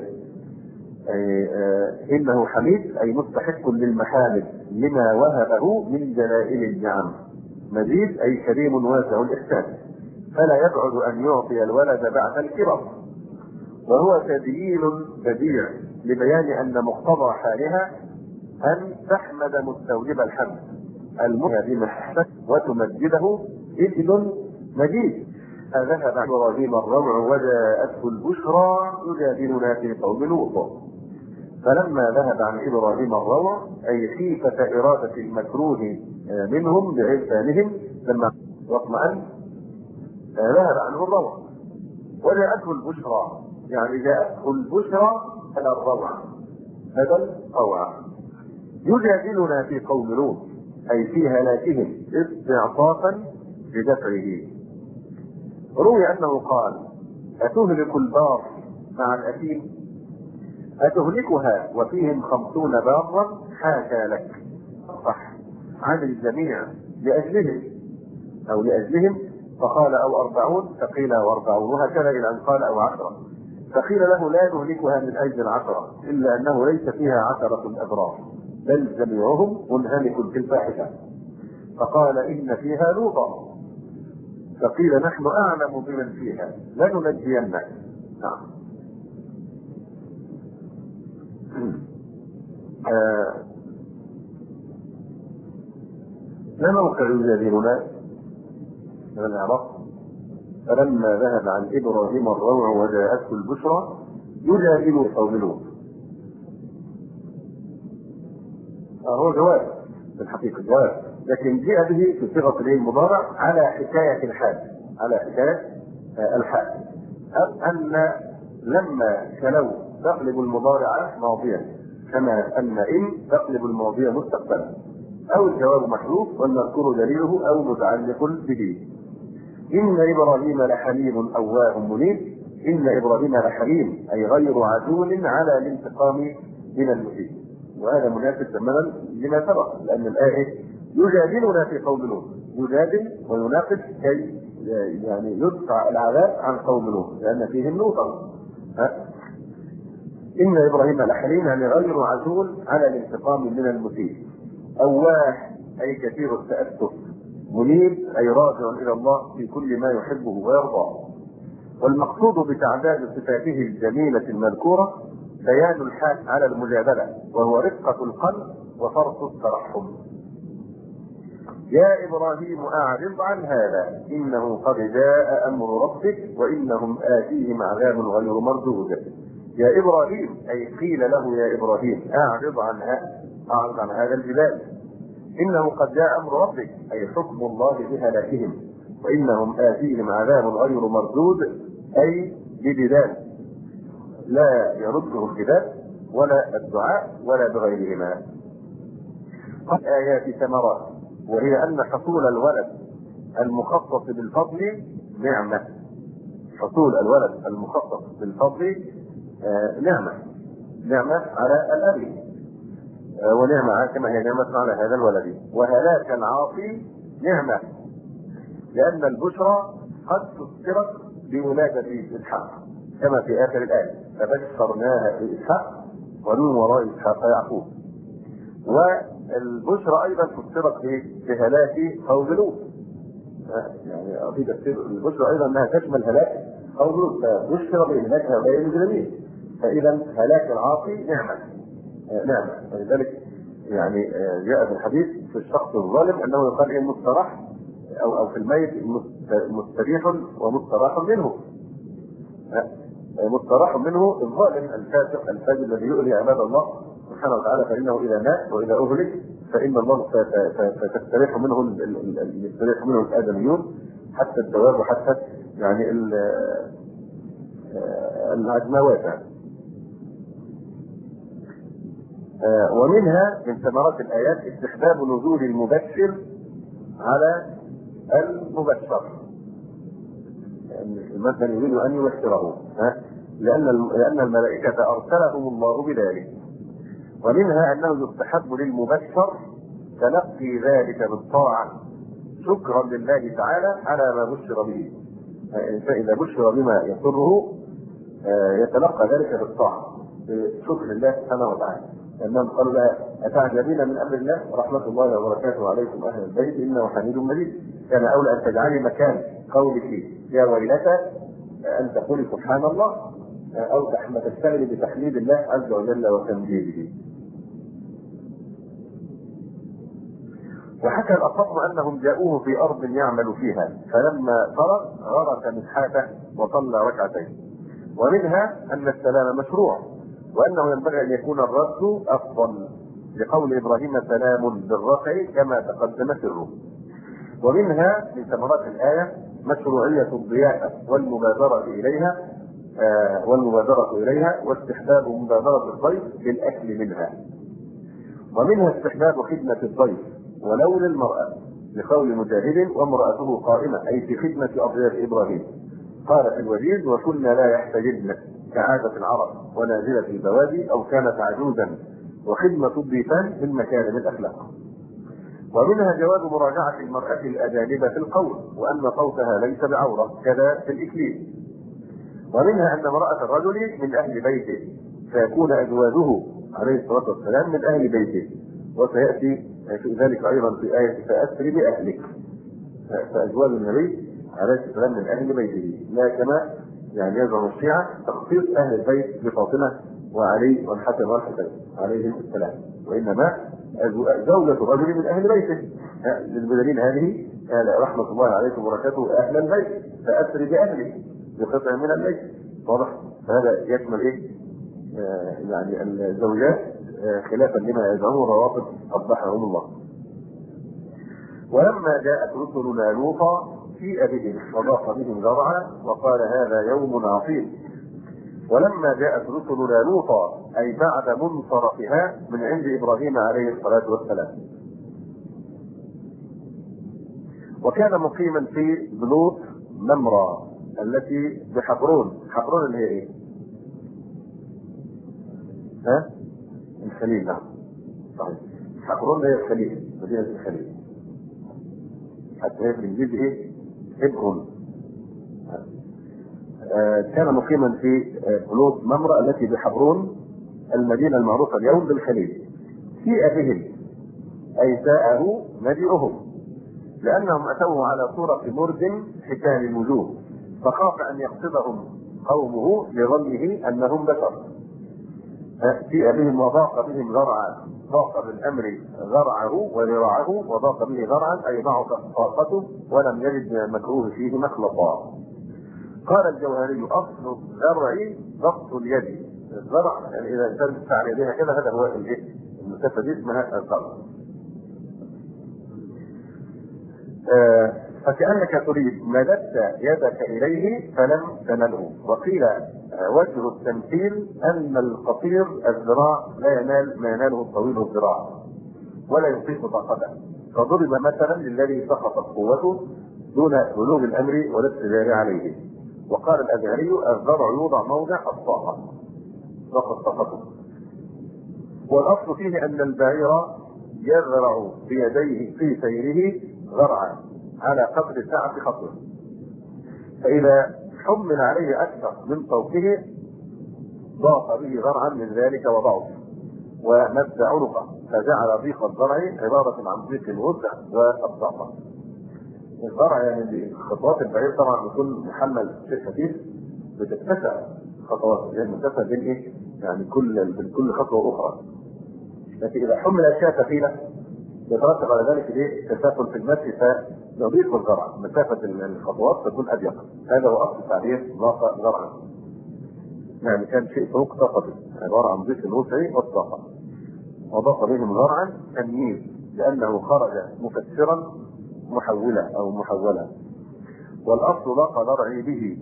إنه حميد أي مستحق للمحامد لما وهبه من دلائل النعم. مجيد أي كريم واسع الإحسان، فلا يبعد أن يعطي الولد بعد الكبر. وهو تدليل بديع لبيان أن مقتضى حالها أن تحمد مستوجب الحمد المنهى بمحبته وتمجده، إذ مجيد. ذهب إبراهيم الروع وجاءته البشرى يجادلنا في قوم لوط. فلما ذهب عن إبراهيم الروع أي خيفة إرادة المكروه منهم بعرفانهم لما واطمأن ذهب عنه الروع، وجاءته البشرى يعني جاءته البشرى على الروع بدل روعة. يجادلنا في قوم لوط أي في هلاكهم استعطافا بدفعه. روي أنه قال أتهلك البار مع الأثيم، أتهلكها وفيهم 50 بارا حاشا لك. صح عن الجميع لأجلهم أو لأجلهم، فقال أو 40 فقيل أو 40، وهكذا إلى أن قال أو 10، فقيل له لا نهلكها من أجل 10 إلا أنه ليس فيها 10 أبرار بل جميعهم منهمك في الفاحشة. فقال إن فيها لوطا، فقيل نحن أعلم بمن فيها لننجينه. نعم. ما موقع يجادلنا من العراق؟ فلما ذهب عن إبراهيم الروع وجاءته البشرى يجادل قوم لوط. هو جواب في الحقيقة جواز، لكن جاء به في صيغة المضارع على حكاية الحال، على حكاية الحال، أو أن لما كلو تقلب المضارع ماضيا كما أن إن تقلب الماضي مستقبلا، أو الجواب محذوف ونذكر دليله أو متعلق به. إن إبراهيم لحليم أواه منيب. إن إبراهيم لحليم أي غير عدول على الانتقام من المسيء، وهذا مناسب تماما لما سبق، لأن الآية يجادلنا في قوم لوط، يجادل ويناقش كي يعني يدفع العذاب عن قوم لوط لأن فيهم لوطا. إن إبراهيم لحليم يعني غير عدول على الانتقام من المسيء. أواه أي كثير التأسف. منيب أي راجع إلى الله في كل ما يحبه ويرضاه. والمقصود بتعداد صفاته الجميلة المذكورة بيان الحال على المجادلة، وهو رقة القلب وفرط الترحم. يا إبراهيم أعرض عن هذا إنه قد جاء أمر ربك وإنهم آتيهم عذاب غير مردود. يا إبراهيم أي قيل له يا إبراهيم أعرض عن هذا الجبال، إنه قد جاء أمر ربك أي حكم الله بهلاكهم، وإنهم آتيهم عذاب غير مردود أي بجدال لا يرده الجدال ولا الدعاء ولا بغيرهما. قد آيات ثمرات، وهي أن حصول الولد المخصص بالفضل نعمة. حصول الولد المخصص بالفضل نعمة على الأب، ونعمة كما هي نعمة على هذا الولد. وهلاك العاصي نعمة، لأن البشرى قد فسرت بولادة إسحاق كما في آخر الآية فبشرناها بإسحاق ومن وراء إسحاق يعقوب. والبشرى أيضا فسرت بهلاك قوم لوط، يعني في تفسير البشرى أيضا أنها تشمل هلاك قوم لوط، فبشر بإهلاك هؤلاء المجرمين، فإذا هلاك العاصي نعمة. ولذلك يعني جاء في الحديث في الشخص الظالم أنه يقال إن مستراح أو في الميت مستريح ومستراح منه. مستراح منه الظالم الفاسق الفاجر الذي يؤذي عباد الله سبحانه وتعالى، فإنه إذا مات وإذا أهلك فإن الله ستستريح منه الآدميون حتى الدواب وحتى يعني العجموات. ومنها من ثمرات الآيات استحباب نزول المبشر على المبشر، يعني مثلا يريد أن يبشره لأن الملائكة أرسلهم الله بذلك. ومنها أنه يستحب للمبشر تلقي ذلك بالطاعة شكرا لله تعالى على ما بشر به، فإذا بشر بما يسره يتلقى ذلك بالطاعة بشكر الله سبحانه وتعالى، لأنهم قالوا لها أتعجبين من أمر الله رحمة الله وبركاته عليكم أهل البيت إنه حميد مجيد. كان أولى أن تجعلي مكان قولك يا ويلتى أن تقولي سبحان الله أو تشتغلي بتحميد الله عز وجل وتمجيده. وحكى الأصم أنهم جاءوه في أرض يعمل فيها فلما فرغ غرس مسحاته وصلى ركعتين. ومنها أن السلام مشروع، وأنه ينبغي أن يكون الرد أفضل لقول إبراهيم سلام بالرفع كما تقدم سره. ومنها من ثمرات الآية مشروعية الضيافة والمبادرة إليها واستحباب مبادرة الضيف بالأكل منها. ومنها استحباب خدمة الضيف ولو للمرأة لقول مجاهد وامرأته قائمة أي في خدمة أضياف إبراهيم. قال في الوجيز وكنا لا يحتجبن كعادة العرب ونازلة البوادي أو كانت عجوزا، وخدمة الضيفان من مكارم الأخلاق. ومنها جواز مراجعة المرأة الأجانب في القول وأن صوتها ليس بعورة كذا في الإكليل. ومنها أن امرأة الرجل من أهل بيته فيكون أزواجه عليه الصلاة والسلام من أهل بيته، وسيأتي في ذلك أيضا في آية فأسر بأهلك، فأزواج النبي عليه السلام من أهل بيته، لا كما يعني يزعم الشيعة تخصيص أهل البيت بفاطمة وعلي والحسن والحسين عليهم السلام، وإنما زوجة الرجل من أهل بيته. للبدلين هذه رحمة الله عليكم وبركاته أهل البيت فأسر بأهلك بقطع من البيت، واضح؟ فهذا يشمل يعني الزوجات خلافا لما يزعمه الروافض قبحهم الله. ولما جاءت رسلنا لوطا سيء بهم وضاق بهم ذرعا وقال هذا يوم عصيب. ولما جاءت رسلنا لوطا أي بعد منصرفها من عند إبراهيم عليه الصلاة والسلام. وكان مقيما في بلوط نمرة التي بحبرون. حبرون اللي هي ايه؟ الخليل. نعم صحيح، حبرون هي الخليل، مدينة الخليل، حتى هي بالانجليزي ايه؟ هبرون. كان مقيما في بلوط نمرة التي بحبرون المدينة المعروفة اليوم بالخليل. سيء بهم أي ساءه مجيئهم لأنهم أتوه على صورة مرد حكام الوجوه، فخاف أن يقصدهم قومه لظنه أنهم بشر. سيء بهم وضاق بهم ذرعا، ضاق بالأمر ذرعه وذراعه، وضاق به ذرعا أي ضعفت طاقته ولم يجد مكروه فيه مخلطا. قال الجوهري أصل الذرع ضبط اليد. الذرع يعني إذا الإنسان فعل يديها كده هذا هو المسافة دي اسمها الذرع. فكأنك تريد مددت يدك إليه فلم تنله. وقيل وجه التمثيل أن القصير الذراع لا ينال ما يناله الطويل الذراع ولا يطيق طاقته، فضرب مثلا للذي سقطت قوته دون بلوغ الأمر والاقتدار عليه. وقال الأزهري الذرع يوضع موضع الطاقة ضغط طاقته. والأصل فيه أن البعير يذرع بيديه في سيره ذرعا على قدر سعة خطوه، فإذا حمل عليه أكثر من طوقه ضاق به ذرعا من ذلك وضعف ومد عنقه، فجعل ضيق الذرع عبارة عن ضيق الوسع والطاقة. الذرع يعني خطوات البعير طبعا بيكون محمل شيء خفيف بتتسع خطوات، يعني المسافة بين ايه؟ يعني بين كل خطوة أخرى. لكن إذا حمل أشياء ثقيلة يترتب على ذلك ايه؟ تساقل في المشي فيضيق الذرع، مسافة الخطوات تكون أضيق. هذا هو أصل تعبير ضاق ذرعا، يعني كان شيء فوق طاقته عبارة عن ضيق الوسع والطاقة. وضاق بهم ذرعا تمييز لأنه خرج مفسرا محولا أو محولا، والأصل ضاق ذرعي به.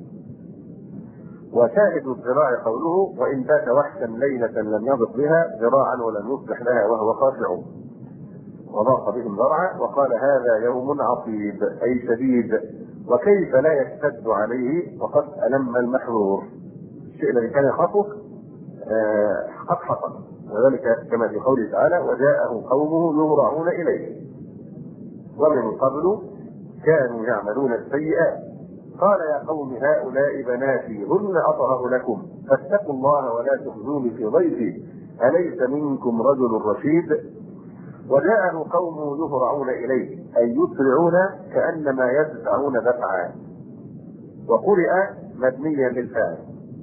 وشاهد الذراع قوله وإن بات وحشا ليلة لم يضق بها ذراعا ولم يصبح لها وهو خاشع. وضاق بهم ذرعا وقال هذا يوم عصيب أي شديد، وكيف لا يشتد عليه وقد ألم المحذور. الشيء الذي كان يخافه قد حصل، وذلك كما في قوله تعالى وجاءه قومه يهرعون إليه ومن قبل كانوا يعملون السيئات قال يا قوم هؤلاء بناتي هن أطهر لكم فاتقوا الله ولا تخزوني في ضيفي أليس منكم رجل رشيد. وجاءه قومه يهرعون إليه أي يسرعون كأنما يدفعون دفعا، وقرئ مبنيا للفعل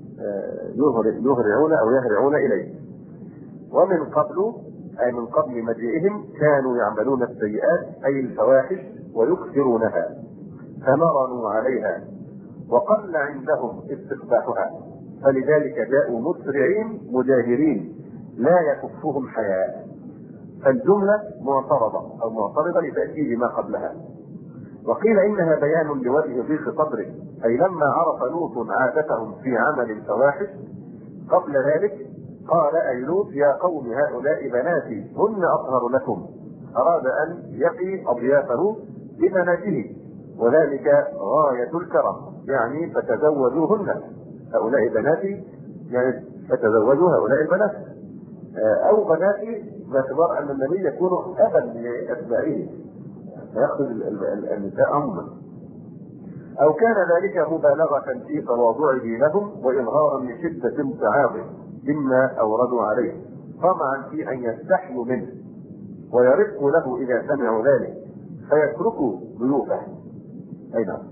يهرعون أو يهرعون إليه. ومن قبل أي من قبل مجيئهم كانوا يعملون السيئات أي الفواحش ويكثرونها فمرنوا عليها وقل عندهم استقباحها، فلذلك جاءوا مسرعين مجاهرين لا يكفهم حياء. فالجملة معترضة أو معترضة لتأكيد ما قبلها. وقيل إنها بيان لوجه ضيق صدره، أي لما عرف لوط عادتهم في عمل الفواحش قبل ذلك قال أي لوط يا قوم هؤلاء بناتي هن أطهر لكم، أراد أن يقي أضيافه ببناته وذلك غاية الكرم، يعني فتزوجوهن هؤلاء بناتي يعني فتزوجوا هؤلاء البنات أو بناتي باعتبار أن النبي يكون أبا لأتباعه فيأخذ النساء عموما، أو كان ذلك مبالغة في تواضعه لهم وإظهارا لشدة امتعاضه مما أوردوا عليه طمعا في أن يستحيوا منه ويرقوا له إذا سمعوا ذلك فيتركوا ضيوفه. أي نعم.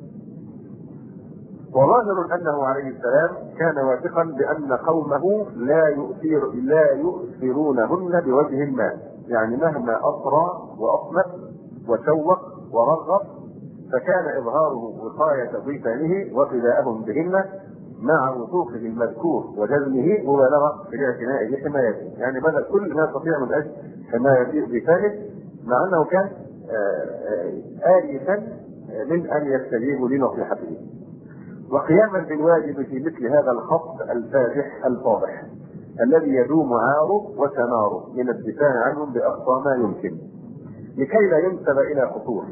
وظاهر أنه عليه السلام كان واثقا بأن قومه لا يؤثرونهن بوجه ما، يعني مهما أطرى وأطمأ وشوق ورغب فكان إظهاره وقاية ضيفانه وفداءهم بهن مع وثوقه المذكور وجزمه مبالغة في الاعتناء بحمايته، يعني بذل كل ما يستطيع من أجل حماية ضيفانه مع أنه كان آية من أن يستجيبوا لنصيحته، وقياما بالواجب في مثل هذا الخط الفادح الفاضح الذي يدوم عاره وثماره من الدفاع عنهم بأقصى ما يمكن، لكي لا ينسب إلى خطور،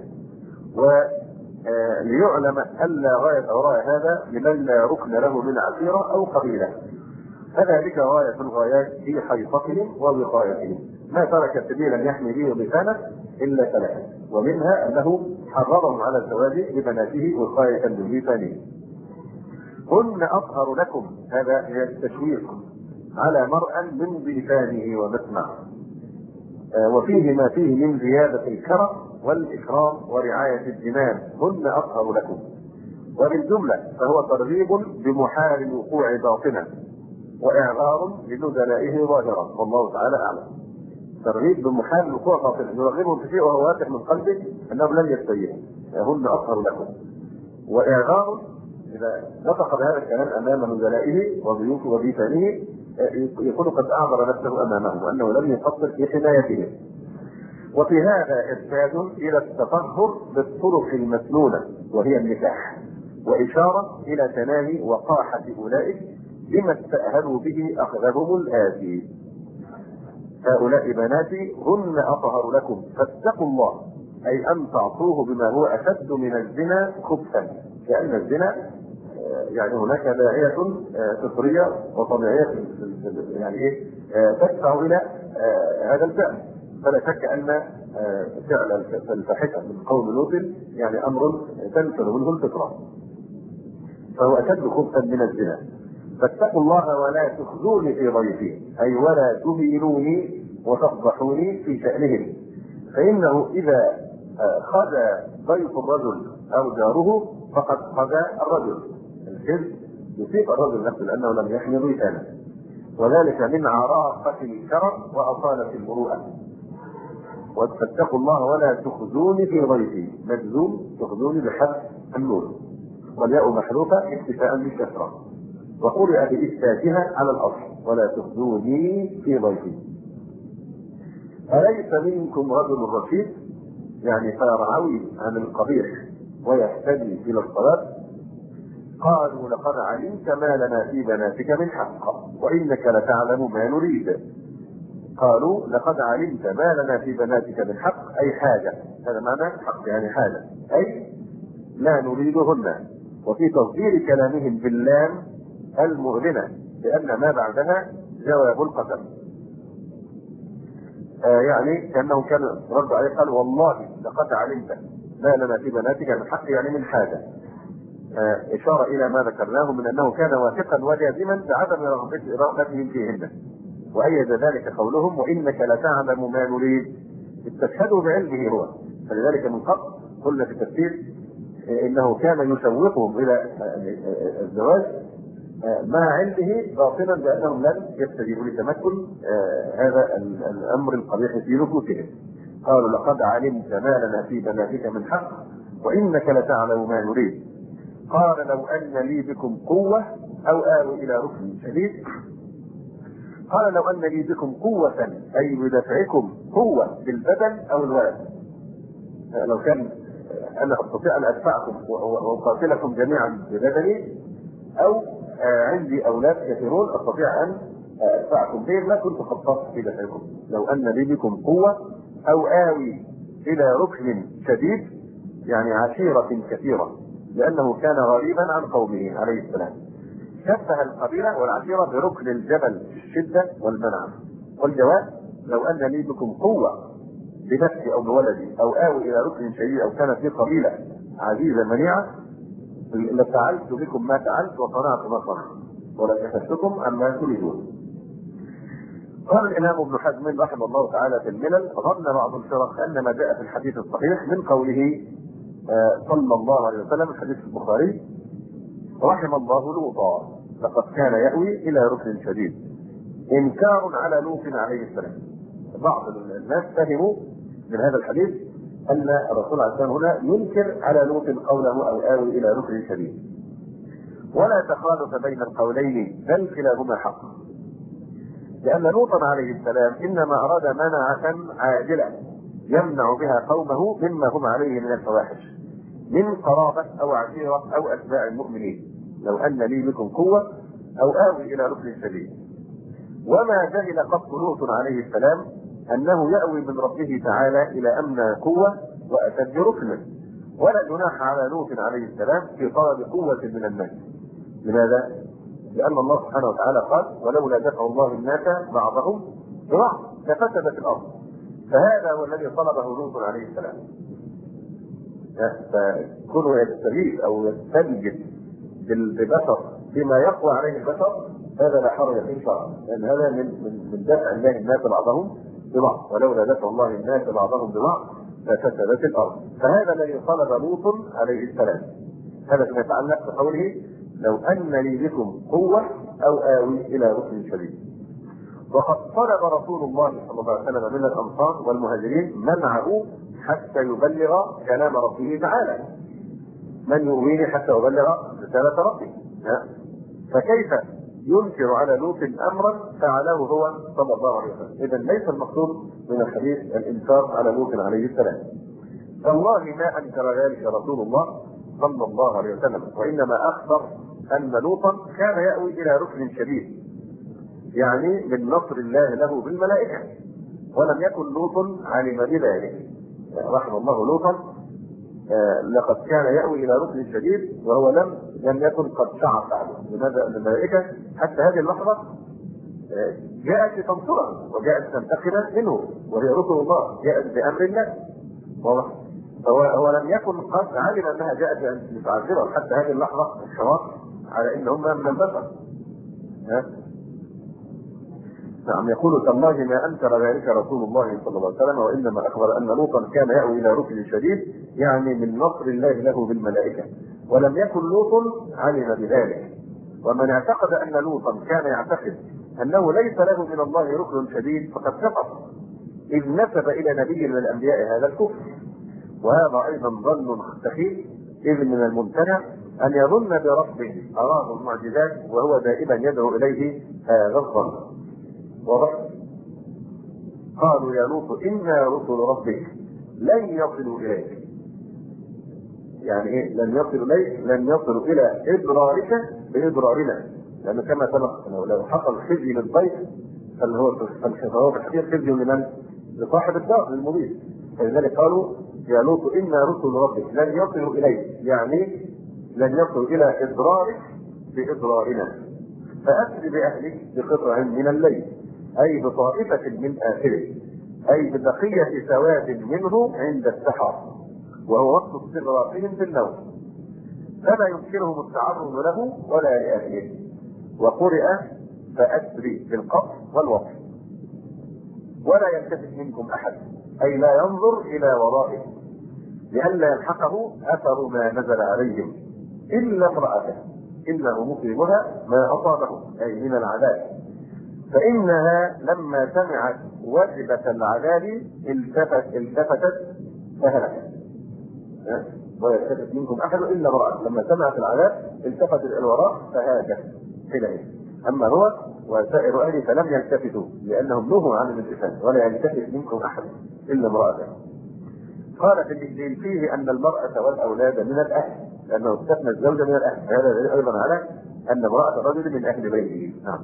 وليعلم ألا غاية وراء هذا لمن لا ركن له من عشيرة أو قبيلة، فذلك غاية الغايات في حيطتهم ووقايتهم، ما ترك سبيلا يحمي به لسانه إلا سلكه، ومنها أنه حرضهم على الزواج ببناته وقاية لسانه. هن أطهر لكم، هذا هي التشويق على مرء من بلسانه ومسمعه، وفيه ما فيه من زيادة الكرم والإكرام ورعاية الجنان. هن أطهر لكم، وبالجملة فهو ترغيب بمحال الوقوع باطنا، وإعذار لنزلائه ظاهرا، والله تعالى أعلم. ترغيب بمحال الوقوع باطنا، يرغبهم في شيء وهو واثق من قلبه أنهم لن يستجيبوا. هن أطهر لكم، وإعذار إذا نطق بهذا الكلام أمام نزلائه وضيوفه وضيفانه يكون قد أعذر نفسه أمامهم وأنه لم يقصر في حمايتهم. وفي هذا إرشاد إلى التطهر بالطرق المسنونة وهي النكاح، وإشارة إلى تناهي وقاحة أولئك بما استأهلوا به أخذهم الآتي. هؤلاء بناتي هن أطهر لكم فاتقوا الله، أي أن تعطوه بما هو أشد من الزنا خبثا، لأن الزنا يعني هناك داعية فطرية وطبيعية يعني تدفع إلى هذا الفعل، فلا شك أن فعل الفاحشة من قوم لوط يعني أمر تنفر منه الفطرة، فهو أشد خبثا من الزنا. فاتقوا الله ولا تخزوني في ضيفي، أي ولا تهينوني وتفضحوني في شأنهم، فإنه إذا خذى ضيف الرجل أو جاره فقد خذى الرجل. الحزب يصيب الرجل نفسه لأنه لم يحمي ضيفانه، وذلك من عراقة الكرم وأصالة المروءة. واتقوا الله ولا تخزوني في ضيفي، مجزوم تخزوني بحذف النون، والياء محذوفة اكتفاء بالكسرة، وقرئ بإسكاتها على الأصل ولا تخزوني في ضيفي. أليس منكم رجل رشيد، يعني فيرعوي عن القبيح ويهتدي إلى الصلاة؟ قالوا لقد علمت ما لنا في بناتك من حق وإنك لتعلم ما نريد. قالوا لقد علمت ما لنا في بناتك من حق، أي حاجة، هذا معنى حق يعني حاجة، أي لا نريدهن. وفي تصدير كلامهم باللام المؤذنة لأن ما بعدها جواب القسم، يعني كأنه كان رد عليه قال والله لقد علمت ما لنا في بناتك من حق، يعني من حاجة، إشارة إلى ما ذكرناه من أنه كان واثقا وجازما بعدم رغبتهم فيهن. وأيد ذلك قولهم وإنك لتعلم ما نريد، استشهدوا بعلمه هو. فلذلك من قبل قلنا في التفسير إنه كان يشوقهم إلى الزواج مع علمه باطنا بأنهم لن يستجيبوا لتمكن هذا الأمر القبيح في نفوسهم. قالوا لقد علمت ما لنا في بناتك من حق وإنك لتعلم ما نريد. قال لو أن لي بكم قوة أو آوي إلى ركن شديد. قال لو أن لي بكم قوة أي بدفعكم قوة بالبدن أو الولد، لو كان أنا أستطيع أن أدفعكم وأقاتلكم جميعا ببدني، أو عندي أولاد كثيرون أستطيع أن أدفعكم بهم، ما كنت خططت في دفعكم. لو أن لي بكم قوة أو آوي إلى ركن شديد، يعني عشيرة كثيرة، لأنه كان غريبا عن قومه عليه السلام. شبه القبيلة والعشيرة بركن الجبل في الشدة والمنع. والجواب لو أن لي بكم قوة بنفسي أو بولدي أو آوي إلى ركن شديد أو كانت في قبيلة عزيزة منيعة لفعلت بكم ما فعلت وصنعت ما صنعت ولكفتكم عما تريدون. قال الإمام ابن حزم رحمه الله تعالى في الملل ظن بعض الفرق أن ما جاء في الحديث الصحيح من قوله صلى الله عليه وسلم الحديث البخاري رحم الله لوطا لقد كان يأوي إلى ركن شديد، إنكار على لوط عليه السلام. بعض الناس فهموا من هذا الحديث أن الرسول عليه السلام هنا ينكر على لوط قوله أو آوي إلى ركن شديد، ولا تخالف بين القولين بل كلاهما حق، لأن لوطا عليه السلام إنما أراد منعة عاجلة يمنع بها قومه مما هم عليه من الفواحش من قرابة أو عشيرة أو أتباع المؤمنين، لو أن لي بكم قوة أو آوي إلى ركن شديد. وما جهل قط لوط عليه السلام أنه يأوي من ربه تعالى إلى أمن قوة وأشد ركنا، ولا جناح على لوط عليه السلام في طلب قوة من الناس. لماذا؟ لأن الله سبحانه وتعالى قال: ولولا دفع الله الناس بعضهم ببعض لفسدت الأرض. فهذا هو الذي طلبه لوط عليه السلام. فكونه يستغيث أو يستنجد بالبشر فيما يقوى عليه البشر هذا لا حرج فيه شرعا، لأن هذا من دفع الله الناس بعضهم ببعض، ولولا دفع الله الناس بعضهم ببعض لفسدت الأرض. فهذا الذي طلب لوط عليه السلام. هذا فيما يتعلق بقوله: لو أن لي بكم قوة أو آوي إلى ركن شديد. وقد طلب رسول الله صلى الله عليه وسلم من الأنصار والمهاجرين منعه حتى يبلغ كلام ربه تعالى: من يؤويني حتى أبلغ رسالة ربي. فكيف ينكر على لوط أمرا فعله هو صلى الله عليه وسلم؟ إذا ليس المقصود من الحديث الإنكار على لوط عليه السلام. فالله ما أنكر ذلك رسول الله صلى الله عليه وسلم، وإنما أخبر أن لوطا كان يأوي إلى ركن شديد، يعني من نصر الله له بالملائكة، ولم يكن لوط علم بذلك. رحم الله لوطا، لقد كان يأوي إلى ركن شديد وهو لم يكن قد شعر بعده. لماذا؟ أن الملائكة حتى هذه اللحظة جاءت لتنصره وجاءت تنتقم منه، وهي رسل الله جاءت بأمر الله. هو لم يكن قد علم أنها جاءت لتعذبه حتى هذه اللحظة الشواط على إنهم من البشر. نعم، يقول: تالله ما أنكر ذلك رسول الله صلى الله عليه وسلم، وإنما أخبر أن لوطا كان يأوي إلى ركن شديد، يعني من نصر الله له بالملائكة، ولم يكن لوط علم بذلك. ومن اعتقد أن لوطا كان يعتقد أنه ليس له من الله ركن شديد فقد كفر، إذ نسب إلى نبي من الأنبياء هذا الكفر. وهذا أيضا ظن سخيف، إذ من الممتنع أن يظن بربه أراه المعجزات وهو دائما يدعو إليه هذا الظن. قالوا: يا لوط إنا رسل ربك لن يصلوا إليك. يعني إيه لن يصلوا إليك؟ لن يصلوا إلى إضرارك بإضرارنا، لأن كما سبق لو حصل خزي للضيف فهو بحقيقة خزي لمن؟ لصاحب الدار، للمضيف. فلذلك قالوا: يا لوط إنا رسل ربك لن يصلوا إليك، يعني لن يصلوا إلى إضرارك بإضرارنا، فأسر بأهلك بقطع من الليل، أي بطائفة من آخره، أي ببقية سواد منه عند السحر، وهو وقت استغراقهم في النوم، فلا يمكنهم التعرض له ولا لأهله. وقرئ: فأسري بالقطع والوقف، ولا يلتفت منكم أحد، أي لا ينظر إلى ورائه، لئلا يلحقه أثر ما نزل عليهم إلا امرأته إنه مصيبها ما أصابه، أي من العذاب، فإنها لما سمعت وجبة العذاب التفتت فهلكت. ولا يلتفت منكم أحد إلا امرأته، لما سمعت العذاب التفتت إلى الوراء فهلكت حينئذ. أما هو وسائر أهله فلم يلتفتوا، لأنهم نهوا عن الالتفات. ولا يلتفت منكم أحد إلا امرأته. قال في الإنجيل فيه أن المرأة والأولاد من الأهل، لأنه استثنى الزوجة من الأهل، هذا دليل أيضا على أن امرأة الرجل من أهل بيته. نعم.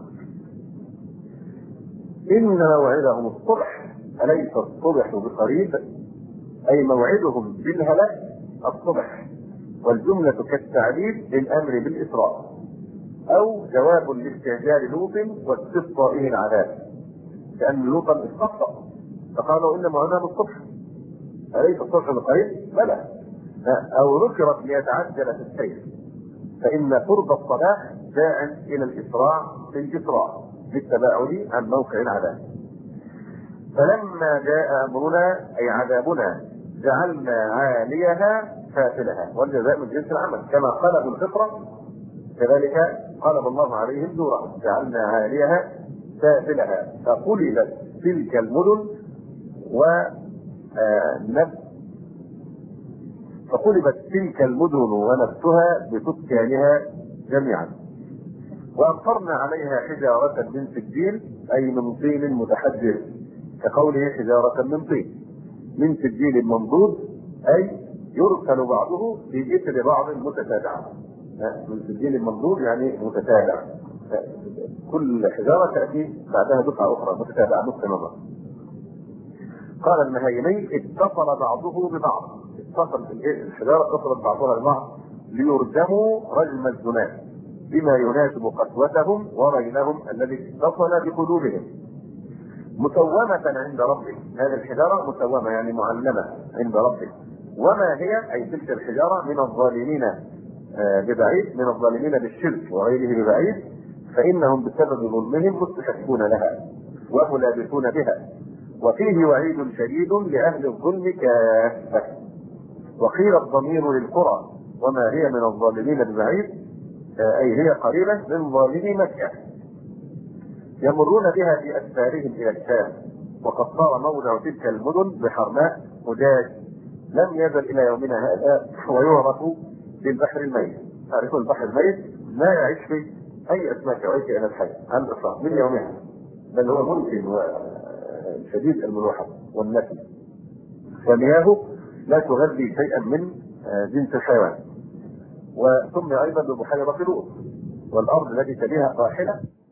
إن موعدهم الصبح أليس الصبح بقريب، أي موعدهم بالهلاك الصبح، والجملة كالتعليل للأمر بالإسراء، أو جواب لاستعجال لوط واستبطائه العذاب، لأن لوطا استبطأ فقالوا إن موعدهم الصبح أليس الصبح بقريب؟ بلى. أو ذكرت ليتعجل في السير، فإن قرب الصلاح داع إلى الإسراع في الإسراء للتباعد عن موقع العذاب. فلما جاء أمرنا أي عذابنا جعلنا عاليها سافلها، والجزاء من جنس العمل، كما قلبوا الفطرة كذلك قلب الله عليهم دورهم، جعلنا عاليها سافلها فقلبت تلك المدن فقلبت تلك المدن ونفسها بسكانها جميعا، وأمطرنا عليها حجارة من سجيل، أي من طين متحجر، كقوله حجارة من طين، من سجيل منضود، أي يرسل بعضه في إثر بعض متتابعة. من سجيل منضود يعني متتابع، كل حجارة تأتي بعدها دفعة أخرى متتابعة مستمرة. قال المهيمي اتصل بعضه ببعض، اتصل الحجارة اتصلت بعضها ببعض ليرجموا رجم الزناد بما يناسب قسوتهم ورجلهم الذي اتصل بقلوبهم. مسومة عند ربك، هذه الحجارة مسومة يعني معلمة عند ربك. وما هي أي تلك الحجارة من الظالمين ببعيد، من الظالمين بالشرك وغيره ببعيد، فإنهم بسبب ظلمهم مستحقون لها وملابسون بها. وفيه وعيد شديد لأهل الظلم كافة. وقيل الضمير للقرى وما هي من الظالمين ببعيد، أي هي قريبة من ظالمي مكة، يمرون بها في أسفارهم إلى الشام. وقد صار موضع تلك المدن بحرماء مجاج لم يزل إلى يومنا هذا ويعرف بالبحر الميت. تعرفون البحر الميت ما يعيش فيه أي أسماك أو أي كائنات حية على الإطلاق من يومها، بل هو ممكن وشديد الملوحة والنتن، ومياهه لا تغذي شيئا من جنس الحيوان. وسمي أيضا ببحيرة لوط. والأرض التي تليها قاحلة